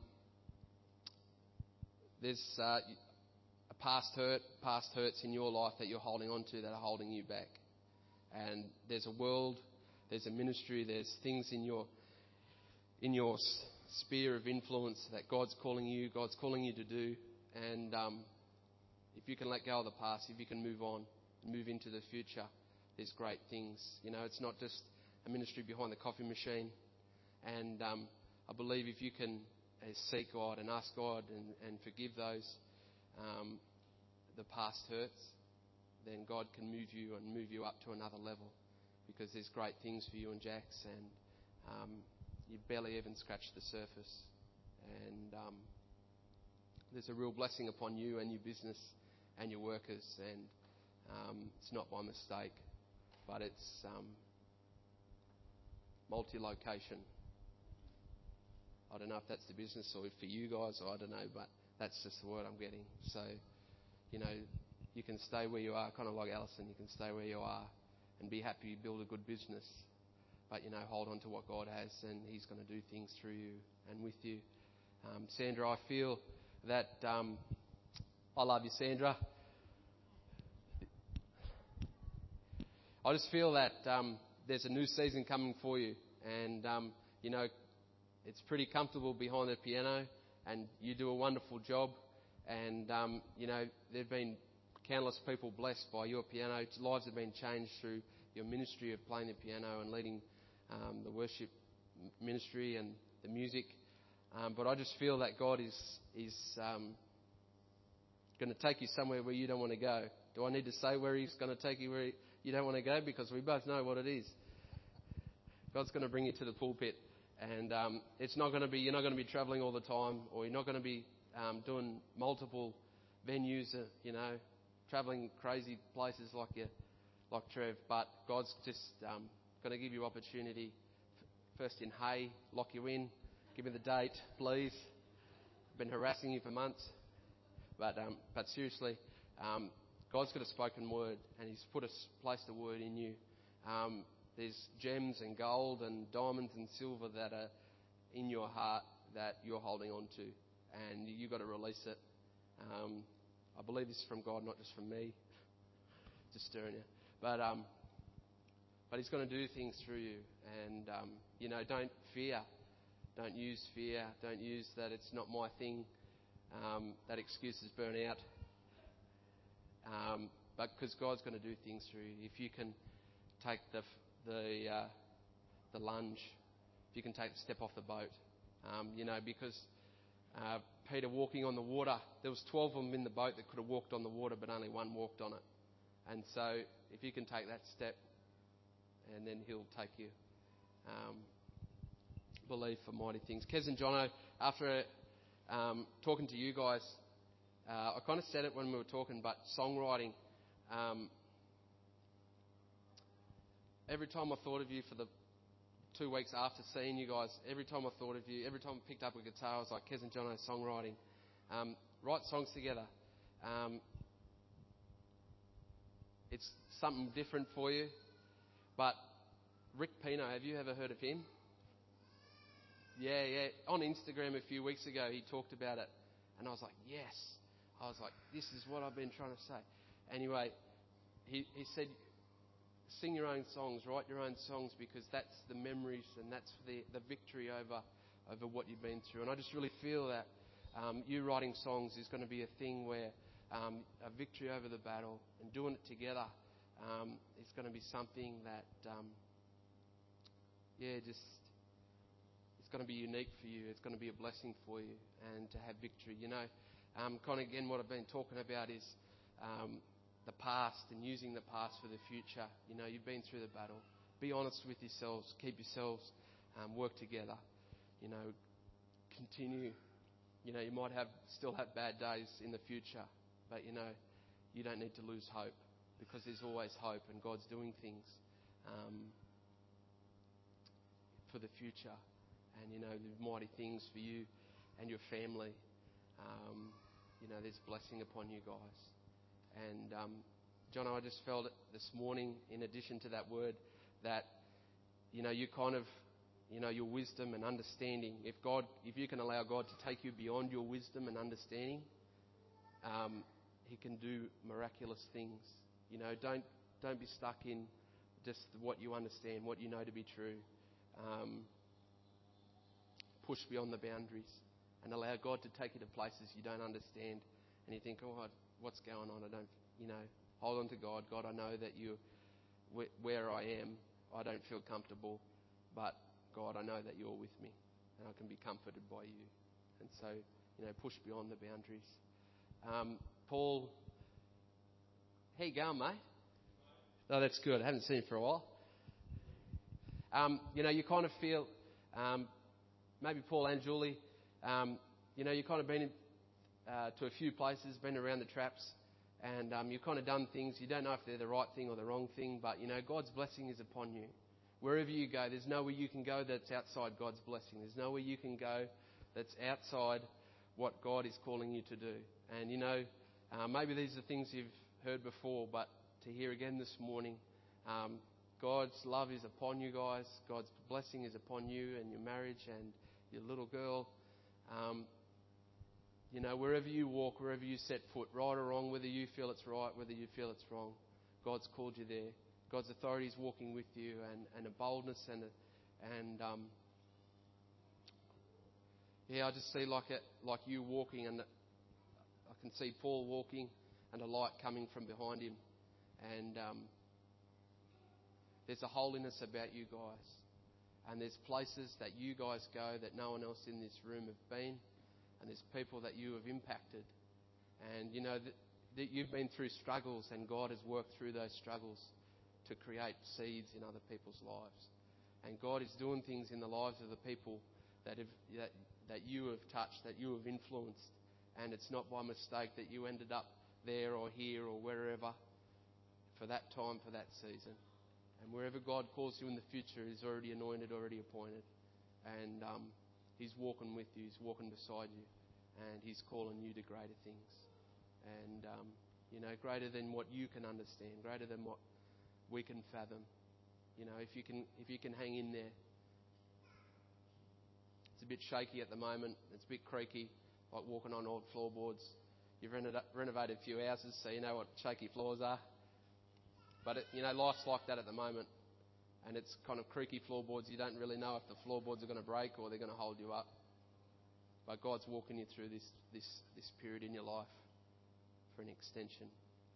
there's uh, a past hurt, past hurts in your life that you're holding on to that are holding you back. And there's a world, there's a ministry, there's things in your in your sphere of influence that God's calling you, God's calling you to do. And um, if you can let go of the past, if you can move on, move into the future, there's great things. You know, it's not just a ministry behind the coffee machine. And um, I believe if you can uh, seek God and ask God and, and forgive those, um, the past hurts, then God can move you and move you up to another level, because there's great things for you and Jax, and um, you barely even scratched the surface. And um, there's a real blessing upon you and your business and your workers, and um, it's not by mistake, but it's um, multi-location. I don't know if that's the business or for you guys, or I don't know, but that's just the word I'm getting. So, you know, you can stay where you are, kind of like Alison, you can stay where you are and be happy you build a good business. But, you know, hold on to what God has, and He's going to do things through you and with you. Um, Sandra, I feel that, um, I love you, Sandra. I just feel that um, there's a new season coming for you, and um, you know, it's pretty comfortable behind the piano, and you do a wonderful job. And um, you know, there've been countless people blessed by your piano. Lives have been changed through your ministry of playing the piano and leading um, the worship ministry and the music. Um, but I just feel that God is is um, going to take you somewhere where you don't want to go. Do I need to say where He's going to take you where you don't want to go? Because we both know what it is. God's going to bring you to the pulpit, and um, it's not going to be you're not going to be travelling all the time, or you're not going to be um, doing multiple venues. Uh, you know, travelling crazy places like you, like Trev. But God's just um, going to give you opportunity. First in Hay, lock you in. Give me the date, please. I've been harassing you for months. But um, but seriously, um, God's got a spoken word, and He's put a placed a word in you. Um, there's gems and gold and diamonds and silver that are in your heart that you're holding on to, and you've got to release it. Um, I believe this is from God, not just from me. Just stirring you, but um, but He's going to do things through you, and um, you know, don't fear, don't use fear, don't use that it's not my thing. Um, that excuse is burn out. Um, but because God's going to do things through you. If you can take the the uh, the lunge, if you can take the step off the boat, um, you know, because uh, Peter walking on the water, there was twelve of them in the boat that could have walked on the water, but only one walked on it. And so, if you can take that step, and then He'll take you. Um, believe for mighty things. Kez and Jono, after Um, talking to you guys, uh, I kind of said it when we were talking, but songwriting. Um, every time I thought of you for the two weeks after seeing you guys, every time I thought of you, every time I picked up a guitar, I was like, Kez and Jono, songwriting. Um, write songs together. Um, it's something different for you. But Rick Pino, have you ever heard of him? Yeah, yeah. On Instagram a few weeks ago, he talked about it. And I was like, yes. I was like, this is what I've been trying to say. Anyway, he, he said, sing your own songs, write your own songs, because that's the memories and that's the, the victory over, over what you've been through. And I just really feel that um, you writing songs is going to be a thing where um, a victory over the battle and doing it together um, is going to be something that, um, yeah, just... it's going to be unique for you. It's going to be a blessing for you, and to have victory. You know, um, kind of again, what I've been talking about is um, the past and using the past for the future. You know, you've been through the battle. Be honest with yourselves. Keep yourselves. Um, work together. You know, continue. You know, you might have still have bad days in the future, but you know, you don't need to lose hope, because there's always hope, and God's doing things um, for the future. And, you know, there's mighty things for you and your family. Um, you know, there's blessing upon you guys. And, um, John, I just felt it this morning, in addition to that word, that, you know, you kind of, you know, your wisdom and understanding, if God, if you can allow God to take you beyond your wisdom and understanding, um, He can do miraculous things. You know, don't, don't be stuck in just what you understand, what you know to be true. Um, Push beyond the boundaries and allow God to take you to places you don't understand, and you think, oh, what's going on? I don't, you know, hold on to God. God, I know that you, where I am, I don't feel comfortable, but God, I know that you're with me, and I can be comforted by you. And so, you know, push beyond the boundaries. Um, Paul, how you going, mate? Oh, that's good. I haven't seen you for a while. Um, you know, you kind of feel. Um, Maybe Paul and Julie, um, you know, you've kind of been uh, to a few places, been around the traps, and um, you've kind of done things. You don't know if they're the right thing or the wrong thing, but, you know, God's blessing is upon you. Wherever you go, there's nowhere you can go that's outside God's blessing. There's nowhere you can go that's outside what God is calling you to do. And, you know, uh, maybe these are things you've heard before, but to hear again this morning, um, God's love is upon you guys. God's blessing is upon you and your marriage and your little girl. Um, you know, wherever you walk, wherever you set foot, right or wrong, whether you feel it's right, whether you feel it's wrong, God's called you there. God's authority is walking with you, and, and a boldness and a, And um, yeah, I just see like it, like you walking, and I can see Paul walking, and a light coming from behind him. And um, there's a holiness about you guys, and there's places that you guys go that no one else in this room have been, and there's people that you have impacted, and you know that, that you've been through struggles, and God has worked through those struggles to create seeds in other people's lives. And God is doing things in the lives of the people that have that, that you have touched, that you have influenced, and it's not by mistake that you ended up there or here or wherever for that time, for that season. And wherever God calls you in the future is already anointed, already appointed. And um, He's walking with you. He's walking beside you. And He's calling you to greater things. And, um, you know, greater than what you can understand. Greater than what we can fathom. You know, if you can, if you can hang in there. It's a bit shaky at the moment. It's a bit creaky, like walking on old floorboards. You've renovated a few houses, so you know what shaky floors are. But, it, you know, life's like that at the moment. And it's kind of creaky floorboards. You don't really know if the floorboards are going to break or they're going to hold you up. But God's walking you through this, this, this period in your life for an extension.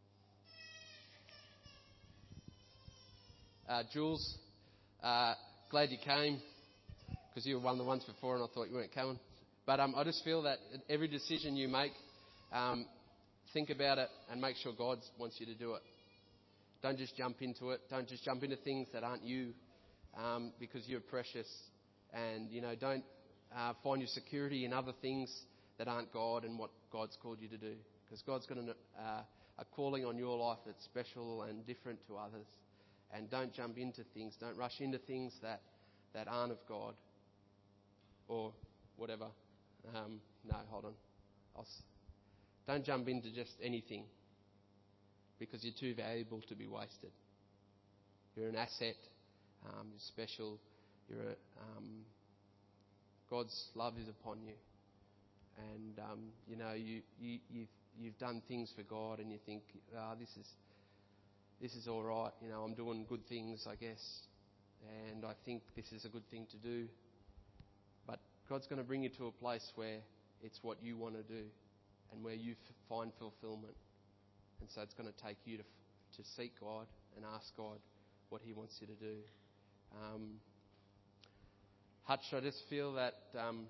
Uh, Jules, uh, glad you came, because you were one of the ones before and I thought you weren't coming. But um, I just feel that every decision you make, um, think about it and make sure God wants you to do it. Don't just jump into it. Don't just jump into things that aren't you, um, because you're precious. And, you know, don't uh, find your security in other things that aren't God and what God's called you to do. Because God's got an, uh, a calling on your life that's special and different to others. And don't jump into things. Don't rush into things that, that aren't of God or whatever. Um, no, hold on. I'll s- don't jump into just anything, because you're too valuable to be wasted. You're an asset. Um, you're special. You're a, um, God's love is upon you, and um, you know you, you you've you've done things for God, and you think, ah, this is this is all right. You know, I'm doing good things, I guess, and I think this is a good thing to do. But God's going to bring you to a place where it's what you want to do, and where you f- find fulfillment. And so it's going to take you to to seek God and ask God what He wants you to do. Um, Hutch, I just feel that um,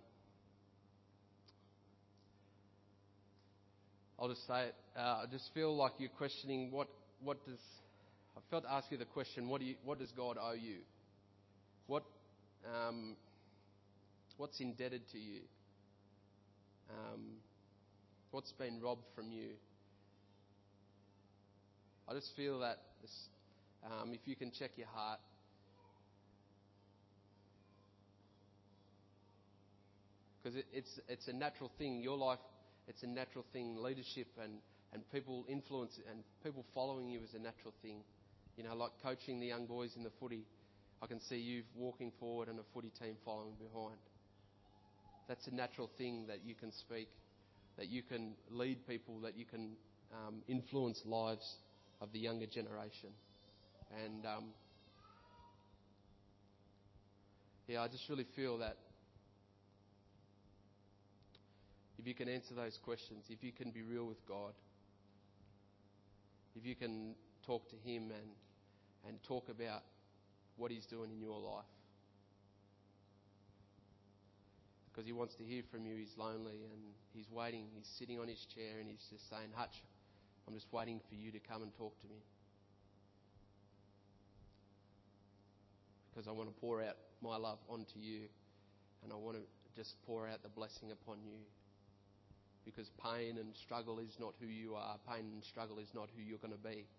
I'll just say it. Uh, I just feel like you're questioning what what does. I felt to ask you the question: What do you, what does God owe you? What um, what's indebted to you? Um, what's been robbed from you? I just feel that this, um, if you can check your heart, because it, it's it's a natural thing. Your life, it's a natural thing. Leadership and, and people influence and people following you is a natural thing. You know, like coaching the young boys in the footy, I can see you walking forward and a footy team following behind. That's a natural thing that you can speak, that you can lead people, that you can um, influence lives of the younger generation. And um, yeah, I just really feel that if you can answer those questions, if you can be real with God, if you can talk to Him and and talk about what He's doing in your life, because He wants to hear from you. He's lonely and He's waiting. He's sitting on His chair and He's just saying, Hutch, I'm just waiting for you to come and talk to me. Because I want to pour out my love onto you, and I want to just pour out the blessing upon you. Because pain and struggle is not who you are. Pain and struggle is not who you're going to be.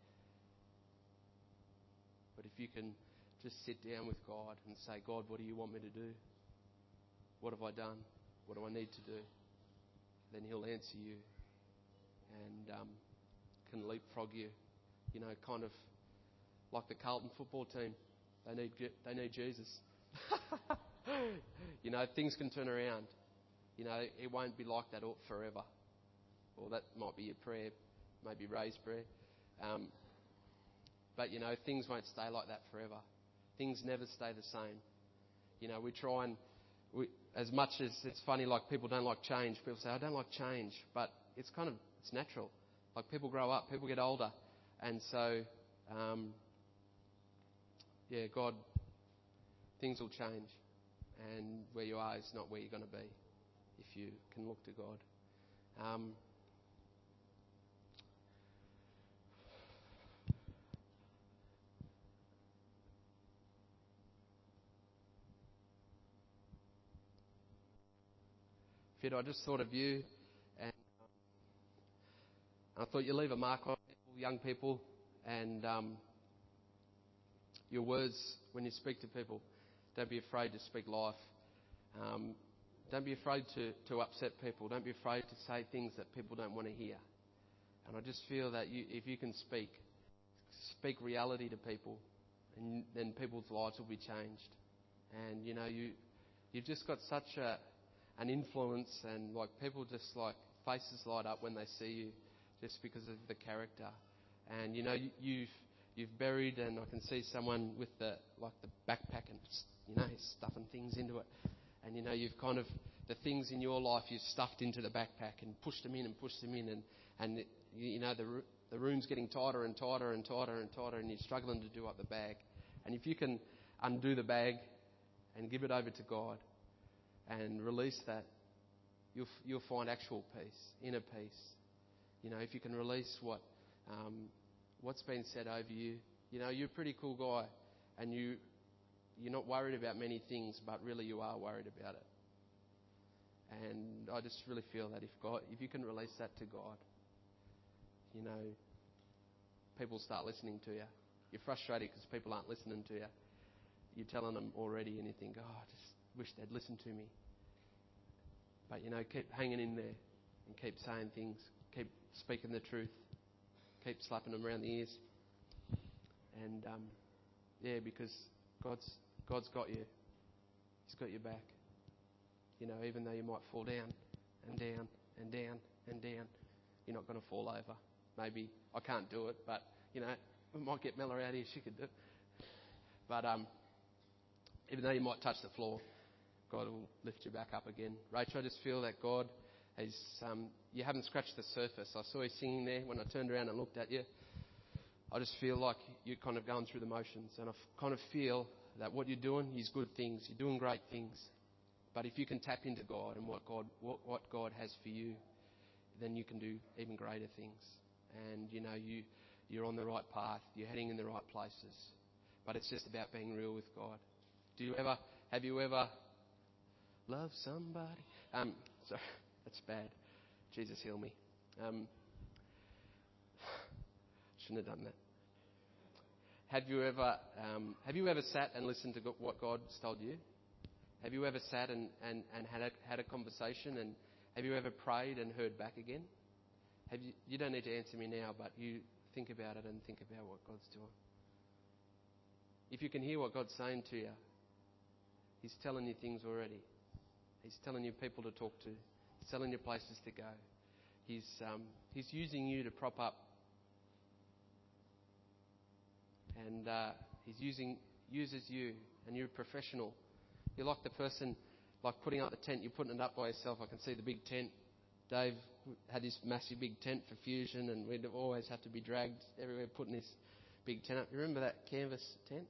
But if you can just sit down with God and say, God, what do you want me to do? What have I done? What do I need to do? Then He'll answer you and um, can leapfrog you. You know, kind of like the Carlton football team. They need they need Jesus. You know, things can turn around. You know, it won't be like that forever. Or that might be your prayer, maybe Ray's prayer. Um, but, you know, things won't stay like that forever. Things never stay the same. You know, we try and, we, as much as it's funny, like people don't like change. People say, I don't like change. But it's kind of, it's natural. Like people grow up, people get older. And so, um, yeah, God, things will change. And where you are is not where you're going to be if you can look to God. Um, Fid, I just thought of you, and um, I thought you leave a mark on people, young people, and um, your words when you speak to people. Don't be afraid to speak life. Um, don't be afraid to, to upset people. Don't be afraid to say things that people don't want to hear. And I just feel that you, if you can speak, speak reality to people, and then people's lives will be changed. And you know, you you've just got such a an influence, and like people just like faces light up when they see you, just because of the character. And you know, you, you've you've buried, and I can see someone with the like the backpack and you know he's stuffing things into it. And you know, you've kind of the things in your life you've stuffed into the backpack and pushed them in and pushed them in, and and you know the the room's getting tighter and tighter and tighter and tighter, and you're struggling to do up the bag. And if you can undo the bag and give it over to God and release that, you'll you'll find actual peace, inner peace. You know, if you can release what um, what's been said over you. You know, you're a pretty cool guy, and you you're not worried about many things, but really you are worried about it. And I just really feel that if God, if you can release that to God, you know, people start listening to you. You're frustrated because people aren't listening to you. You're telling them already, and you think, oh, I just wish they'd listen to me. But, you know, keep hanging in there and keep saying things. Keep speaking the truth. Keep slapping them around the ears. And, um, yeah, because God's God's got you. He's got your back. You know, even though you might fall down and down and down and down, you're not going to fall over. Maybe I can't do it, but, you know, we might get Mella out here. She could do it. But um, even though you might touch the floor, God will lift you back up again. Rachel, I just feel that God has, um, you haven't scratched the surface. I saw you singing there. When I turned around and looked at you, I just feel like you're kind of going through the motions. And I kind of feel that what you're doing is good things. You're doing great things. But if you can tap into God and what God, what, what God has for you, then you can do even greater things. And, you know, you, you're on the right path. You're heading in the right places. But it's just about being real with God. Do you ever, have you ever loved somebody? Um, sorry, that's bad. Jesus, heal me. Um, shouldn't have done that. Have you ever, um, have you ever sat and listened to what God's told you? Have you ever sat and, and, and had a, had a conversation, and have you ever prayed and heard back again? Have you, you don't need to answer me now, but you think about it and think about what God's doing. If you can hear what God's saying to you, He's telling you things already. He's telling you people to talk to. He's telling you places to go. He's um, He's using you to prop up. And uh, He's using uses you, and you're a professional. You're like the person, like putting up the tent. You're putting it up by yourself. I can see the big tent. Dave had this massive big tent for Fusion, and we'd always have to be dragged everywhere putting this big tent up. You remember that canvas tent?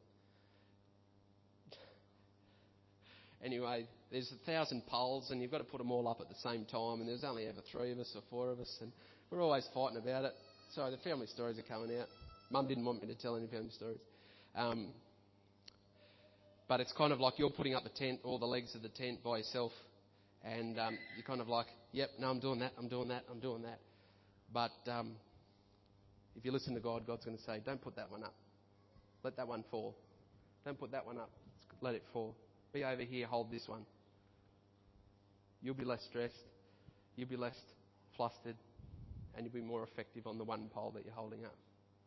Anyway, there's a thousand poles, and you've got to put them all up at the same time, and there's only ever three of us or four of us, and we're always fighting about it. Sorry, the family stories are coming out. Mum didn't want me to tell any family stories. Um, but it's kind of like you're putting up the tent, all the legs of the tent by yourself, and um, you're kind of like, yep, no, I'm doing that, I'm doing that, I'm doing that. But um, if you listen to God, God's going to say, don't put that one up. Let that one fall. Don't put that one up. Let it fall. Be over here, hold this one. You'll be less stressed. You'll be less flustered. And you'll be more effective on the one pole that you're holding up.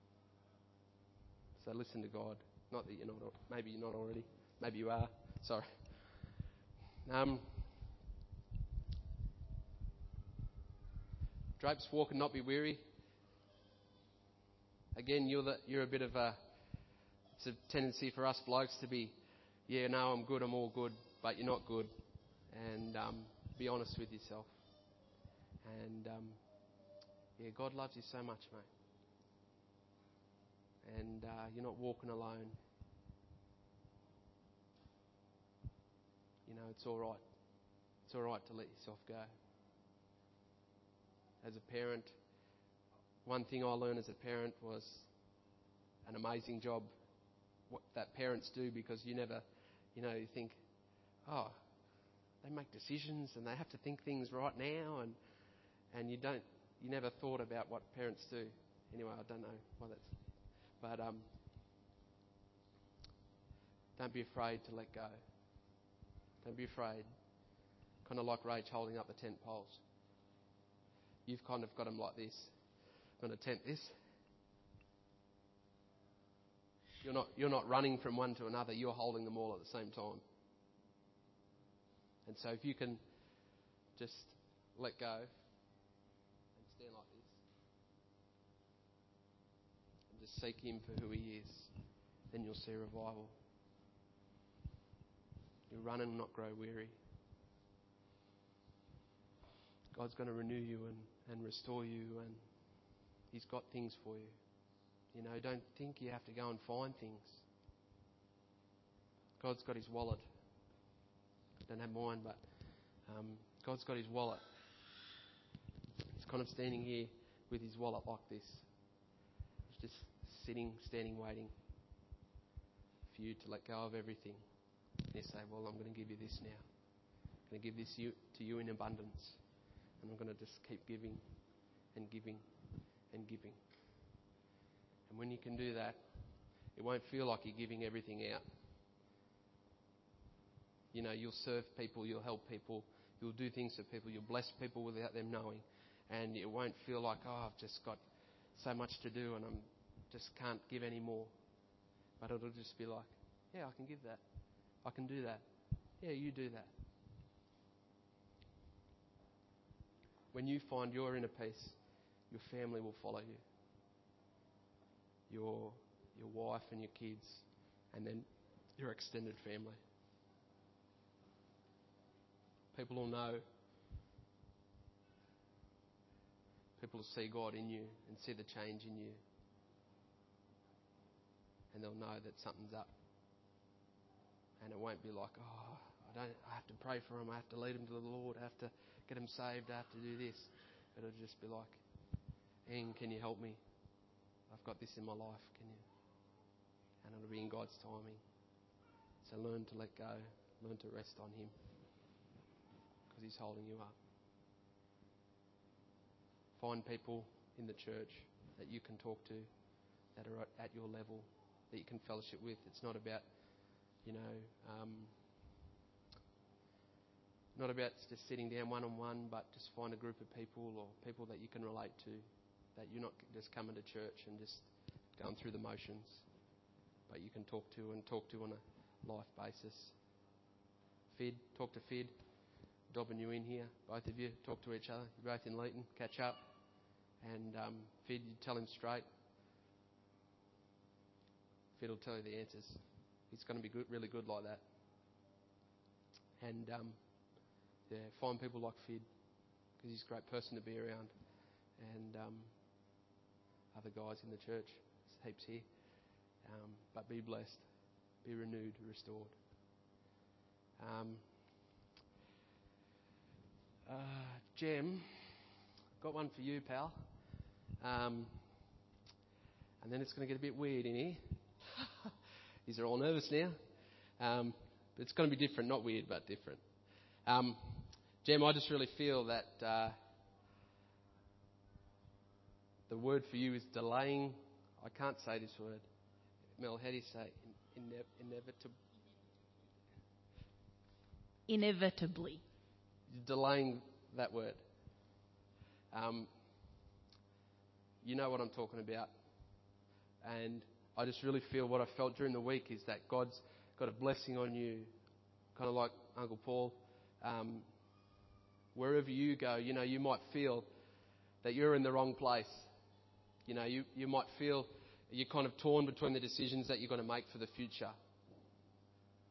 So listen to God. Not that you're not, maybe you're not already. Maybe you are. Sorry. Um, Drapes, walk and not be weary. Again, you're, the, you're a bit of a... It's a tendency for us blokes to be... yeah, no, I'm good, I'm all good, but you're not good. And um, be honest with yourself. And um, yeah, God loves you so much, mate. And uh, you're not walking alone. You know, it's all right. It's all right to let yourself go. As a parent, one thing I learned as a parent was an amazing job what that parents do, because you never, you know, you think, oh, they make decisions and they have to think things right now, and and you don't, you never thought about what parents do. Anyway, I don't know why that's, but um, don't be afraid to let go. Don't be afraid. Kind of like Rach holding up the tent poles. You've kind of got them like this. I'm going to tent this. You're not, you're not running from one to another. You're holding them all at the same time. And so if you can just let go and stand like this and just seek Him for who He is, then you'll see revival. You'll run and not grow weary. God's going to renew you and, and restore you, and He's got things for you. You know, don't think you have to go and find things. God's got His wallet. I don't have mine, but um, God's got His wallet. He's kind of standing here with His wallet like this. He's just sitting, standing, waiting for you to let go of everything. And you say, well, I'm going to give you this now. I'm going to give this you, to you in abundance. And I'm going to just keep giving and giving and giving. And when you can do that, it won't feel like you're giving everything out. You know, you'll serve people, you'll help people, you'll do things for people, you'll bless people without them knowing. And it won't feel like, oh, I've just got so much to do and I'm just can't give any more. But it'll just be like, yeah, I can give that. I can do that. Yeah, you do that. When you find your inner peace, your family will follow you. Your your wife and your kids, and then your extended family. People will know. People will see God in you and see the change in you. And they'll know that something's up. And it won't be like, oh, I don't. I have to pray for them. I have to lead them to the Lord. I have to get them saved. I have to do this. It'll just be like, Ian, can you help me? I've got this in my life. Can you? And it'll be in God's timing. So learn to let go. Learn to rest on Him, because He's holding you up. Find people in the church that you can talk to, that are at your level, that you can fellowship with. It's not about, you know, um, not about just sitting down one-on-one, but just find a group of people or people that you can relate to, that you're not just coming to church and just going through the motions, but you can talk to and talk to on a life basis. Fid, talk to Fid. Dobbing you in here, both of you, talk to each other. You're both in Leeton, catch up. And um, Fid, you tell him straight. Fid will tell you the answers. He's going to be good, really good like that. And um, yeah, find people like Fid, because he's a great person to be around. And um, other guys in the church, there's heaps here. Um, but be blessed, be renewed, restored. Um, uh, Jem, got one for you, pal. Um, and then it's going to get a bit weird in here. These are all nervous now. Um, but it's going to be different, not weird, but different. Um, Jem, I just really feel that uh, the word for you is delaying. I can't say this word. Mel, how do you say in, in, inevitable? Inevitably. Delaying that word. Um, you know what I'm talking about. And I just really feel what I felt during the week is that God's got a blessing on you, kind of like Uncle Paul. Um, wherever you go, you know, you might feel that you're in the wrong place. You know, you, you might feel you're kind of torn between the decisions that you're going to make for the future.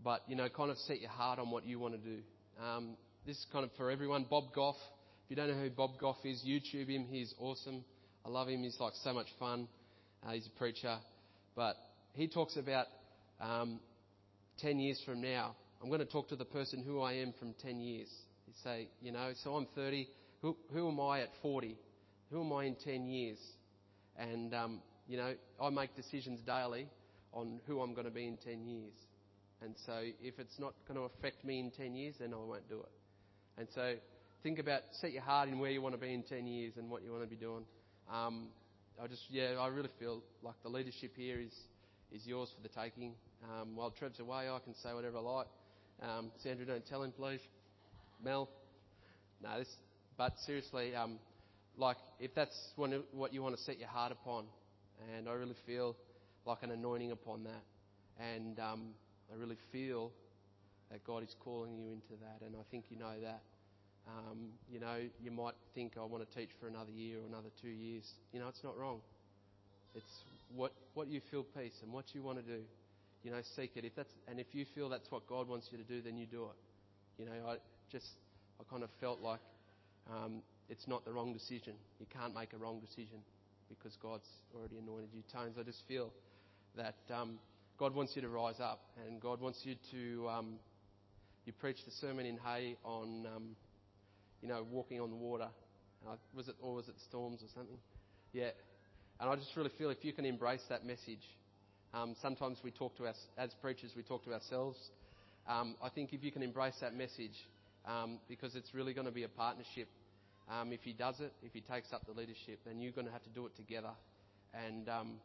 but, you know, kind of set your heart on what you want to do. Um, this is kind of for everyone. Bob Goff. If you don't know who Bob Goff is, YouTube him. He's awesome. I love him. He's like so much fun. Uh, he's a preacher. But he talks about um, ten years from now. I'm going to talk to the person who I am from ten years. You say, you know, so I'm thirty. Who, who am I at forty? Who am I in ten years? And, um, you know, I make decisions daily on who I'm going to be in ten years. And so if it's not going to affect me in ten years, then I won't do it. And so think about, set your heart in where you want to be in ten years and what you want to be doing. Um, I just, yeah, I really feel like the leadership here is, is yours for the taking. Um, while Trev's away, I can say whatever I like. Um, Sandra, don't tell him, please. Mel. No, this, but seriously, um, like, if that's what you want to set your heart upon, and I really feel like an anointing upon that, and um, I really feel that God is calling you into that, and I think you know that. Um, you know, you might think, I want to teach for another year or another two years. You know, it's not wrong. It's what what you feel peace and what you want to do. You know, seek it. If that's and if you feel that's what God wants you to do, then you do it. You know, I just I kind of felt like um, it's not the wrong decision. You can't make a wrong decision because God's already anointed you. Tones, I just feel that um, God wants you to rise up, and God wants you to. Um, you preached a sermon in Hay on, um, you know, walking on the water. Uh, was it or was it storms or something? Yeah, and I just really feel if you can embrace that message. Um, sometimes we talk to us as preachers, we talk to ourselves. Um, I think if you can embrace that message, um, because it's really going to be a partnership. Um, if he does it, if he takes up the leadership, then you're going to have to do it together. And um,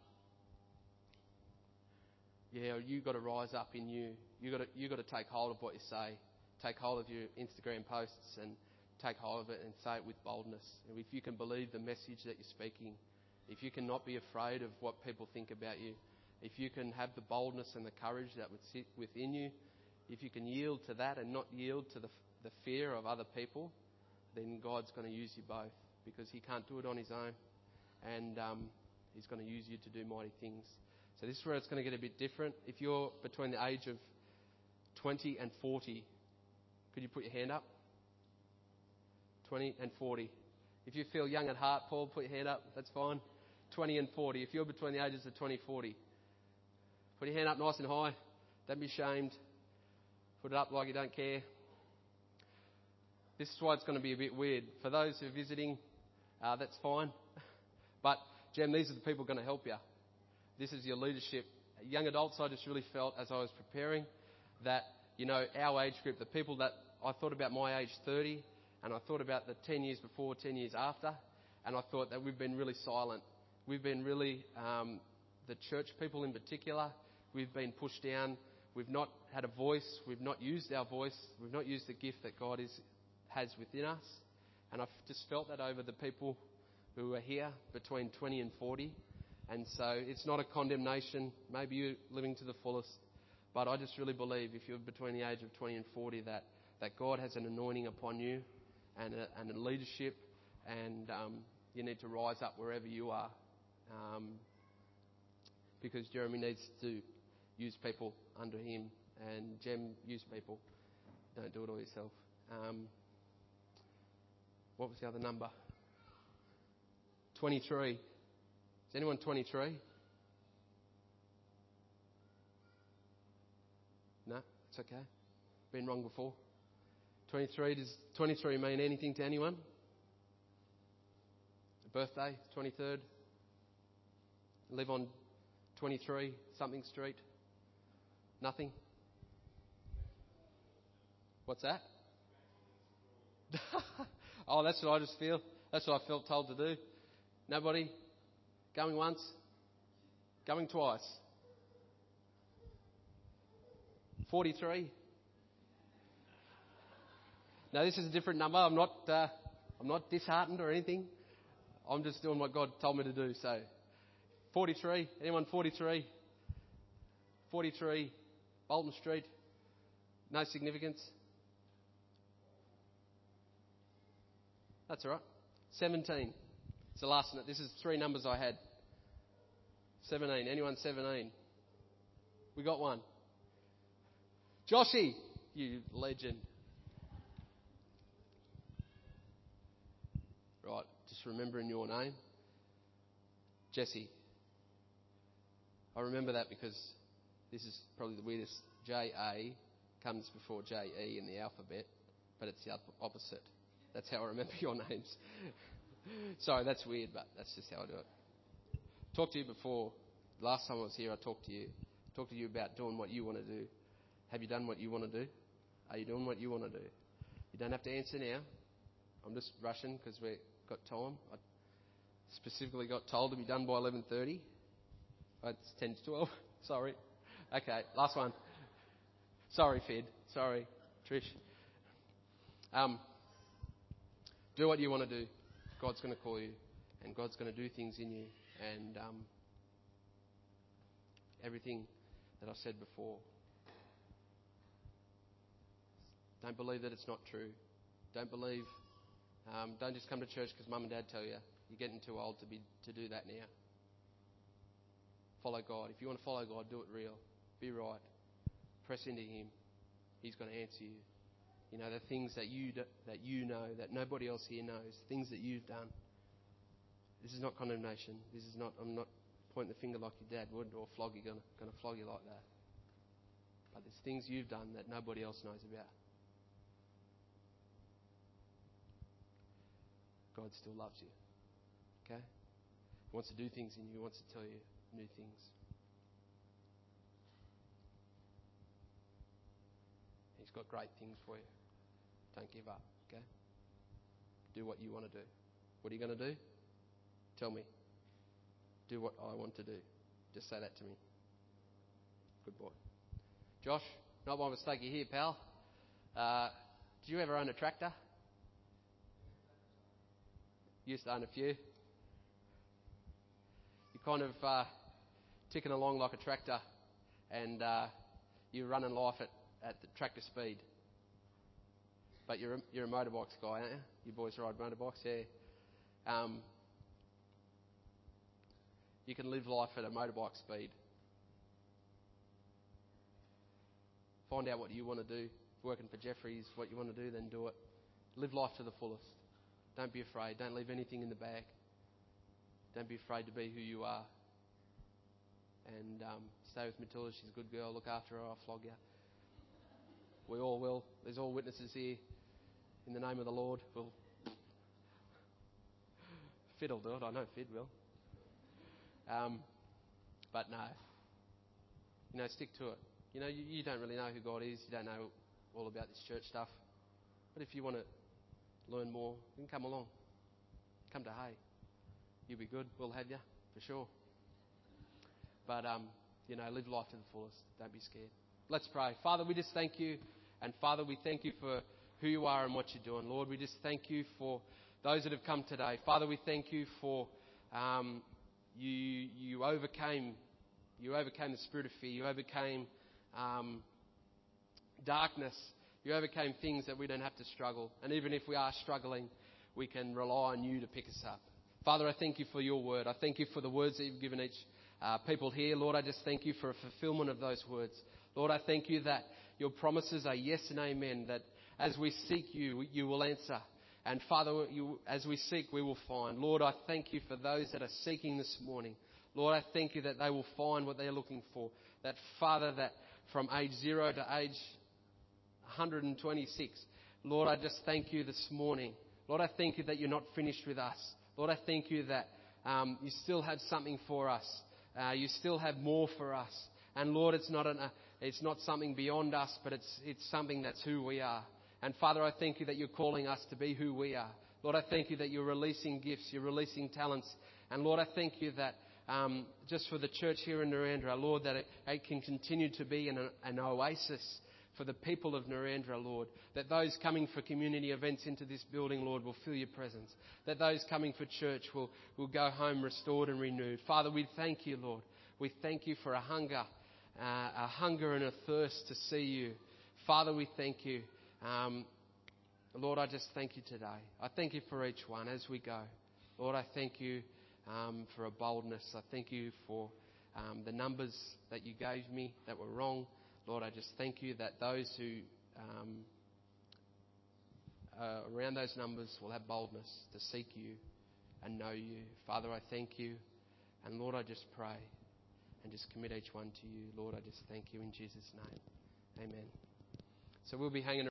yeah, you've got to rise up in you. You've got to you got to take hold of what you say, take hold of your Instagram posts, and take hold of it and say it with boldness. And if you can believe the message that you're speaking, if you can not be afraid of what people think about you. If you can have the boldness and the courage that would sit within you, if you can yield to that and not yield to the, the fear of other people, then God's going to use you both, because he can't do it on his own, and um, he's going to use you to do mighty things. So this is where it's going to get a bit different. If you're between the age of twenty and forty, could you put your hand up? twenty and forty. If you feel young at heart, Paul, put your hand up. That's fine. twenty and forty. If you're between the ages of twenty and forty, put your hand up nice and high. Don't be ashamed. Put it up like you don't care. This is why it's going to be a bit weird. For those who are visiting, uh, that's fine. But, Jem, these are the people going to help you. This is your leadership. Young adults, I just really felt as I was preparing that, you know, our age group, the people that I thought about my age thirty, and I thought about the ten years before, ten years after, and I thought that we've been really silent. We've been really, um, the church people in particular, we've been pushed down. We've not had a voice. We've not used our voice. We've not used the gift that God is, has within us. And I've just felt that over the people who are here between twenty and forty. And so it's not a condemnation. Maybe you're living to the fullest. But I just really believe if you're between the age of twenty and forty that, that God has an anointing upon you and a, and a leadership, and um, you need to rise up wherever you are. Um, because Jeremy needs to use people under him, and Jem, use people. Don't do it all yourself. Um, what was the other number? twenty-three. Is anyone twenty-three? No, it's okay. Been wrong before. twenty-three, does twenty-three mean anything to anyone? A birthday, twenty-third. Live on twenty-three something street. Nothing? What's that? Oh, that's what I just feel. That's what I felt told to do. Nobody? Going once? Going twice? forty-three? No, this is a different number. I'm not, uh, I'm not disheartened or anything. I'm just doing what God told me to do. So, forty-three? Anyone forty-three? forty-three? Bolton Street? No significance? That's all right. seventeen. It's the last. This is three numbers I had. seventeen. Anyone seventeen? We got one. Joshy, you legend. Right, just remembering your name. Jesse. I remember that because this is probably the weirdest. J A comes before J E in the alphabet, but it's the opposite. That's how I remember your names. Sorry, that's weird, but that's just how I do it. Talked to you before. Last time I was here, I talked to you. Talked to you about doing what you want to do. Have you done what you want to do? Are you doing what you want to do? You don't have to answer now. I'm just rushing because we've got time. I specifically got told to be done by eleven thirty. It's ten to twelve. Sorry. Okay, last one. Sorry, Fed. Sorry, Trish. Um, do what you want to do. God's going to call you, and God's going to do things in you, and um, everything that I said before. Don't believe that it's not true. Don't believe. Um, don't just come to church because mum and dad tell you. You're getting too old to be to do that now. Follow God. If you want to follow God, do it real. Be right. Press into Him. He's going to answer you. You know, the things that you do, that you know, that nobody else here knows, things that you've done. This is not condemnation. This is not, I'm not pointing the finger like your dad would or flog you, going to, going to flog you like that. But there's things you've done that nobody else knows about. God still loves you. Okay? He wants to do things in you. He wants to tell you new things. He's got great things for you. Don't give up, okay? Do what you want to do. What are you going to do? Tell me. Do what I want to do. Just say that to me. Good boy. Josh, not by mistake you're here, pal. Uh, did you ever own a tractor? Used to own a few. You're kind of uh, ticking along like a tractor, and uh, you're running life at, at the tractor speed. But you're a, you're a motorbikes guy, aren't you? You boys ride motorbikes, yeah. Um, you can live life at a motorbike speed. Find out what you want to do. Working for Jeffries, what you want to do, then do it. Live life to the fullest. Don't be afraid. Don't leave anything in the bag. Don't be afraid to be who you are. And um, stay with Matilda. She's a good girl. Look after her. I'll flog you. We all will. There's all witnesses here. In the name of the Lord, we'll... Fid will do it. I know Fid will. Um, but no. You know, stick to it. You know, you, you don't really know who God is. You don't know all about this church stuff. But if you want to learn more, you can come along. Come to Hay. You'll be good. We'll have you, for sure. But, um, you know, live life to the fullest. Don't be scared. Let's pray. Father, we just thank you. And, Father, we thank you for who you are and what you're doing. Lord, we just thank you for those that have come today. Father, we thank you for um, you you overcame you overcame the spirit of fear. You overcame um, darkness. You overcame things that we don't have to struggle. And even if we are struggling, we can rely on you to pick us up. Father, I thank you for your word. I thank you for the words that you've given each uh, people here. Lord, I just thank you for a fulfillment of those words. Lord, I thank you that your promises are yes and amen, that as we seek you, you will answer. And Father, you, as we seek, we will find. Lord, I thank you for those that are seeking this morning. Lord, I thank you that they will find what they're looking for. That, Father, that from age zero to age one hundred twenty-six, Lord, I just thank you this morning. Lord, I thank you that you're not finished with us. Lord, I thank you that um, you still have something for us. Uh, you still have more for us. And Lord, it's not an, uh, it's not something beyond us, but it's it's something that's who we are. And Father, I thank you that you're calling us to be who we are. Lord, I thank you that you're releasing gifts, you're releasing talents. And Lord, I thank you that um, just for the church here in Narendra, Lord, that it, it can continue to be an, an oasis for the people of Narendra, Lord. That those coming for community events into this building, Lord, will feel your presence. That those coming for church will, will go home restored and renewed. Father, we thank you, Lord. We thank you for a hunger, uh, a hunger and a thirst to see you. Father, we thank you. Um, Lord, I just thank you today. I thank you for each one as we go. Lord, I thank you um, for a boldness. I thank you for um, the numbers that you gave me that were wrong. Lord, I just thank you that those who um, are around those numbers will have boldness to seek you and know you. Father, I thank you. And Lord, I just pray and just commit each one to you. Lord, I just thank you in Jesus' name. Amen. So we'll be hanging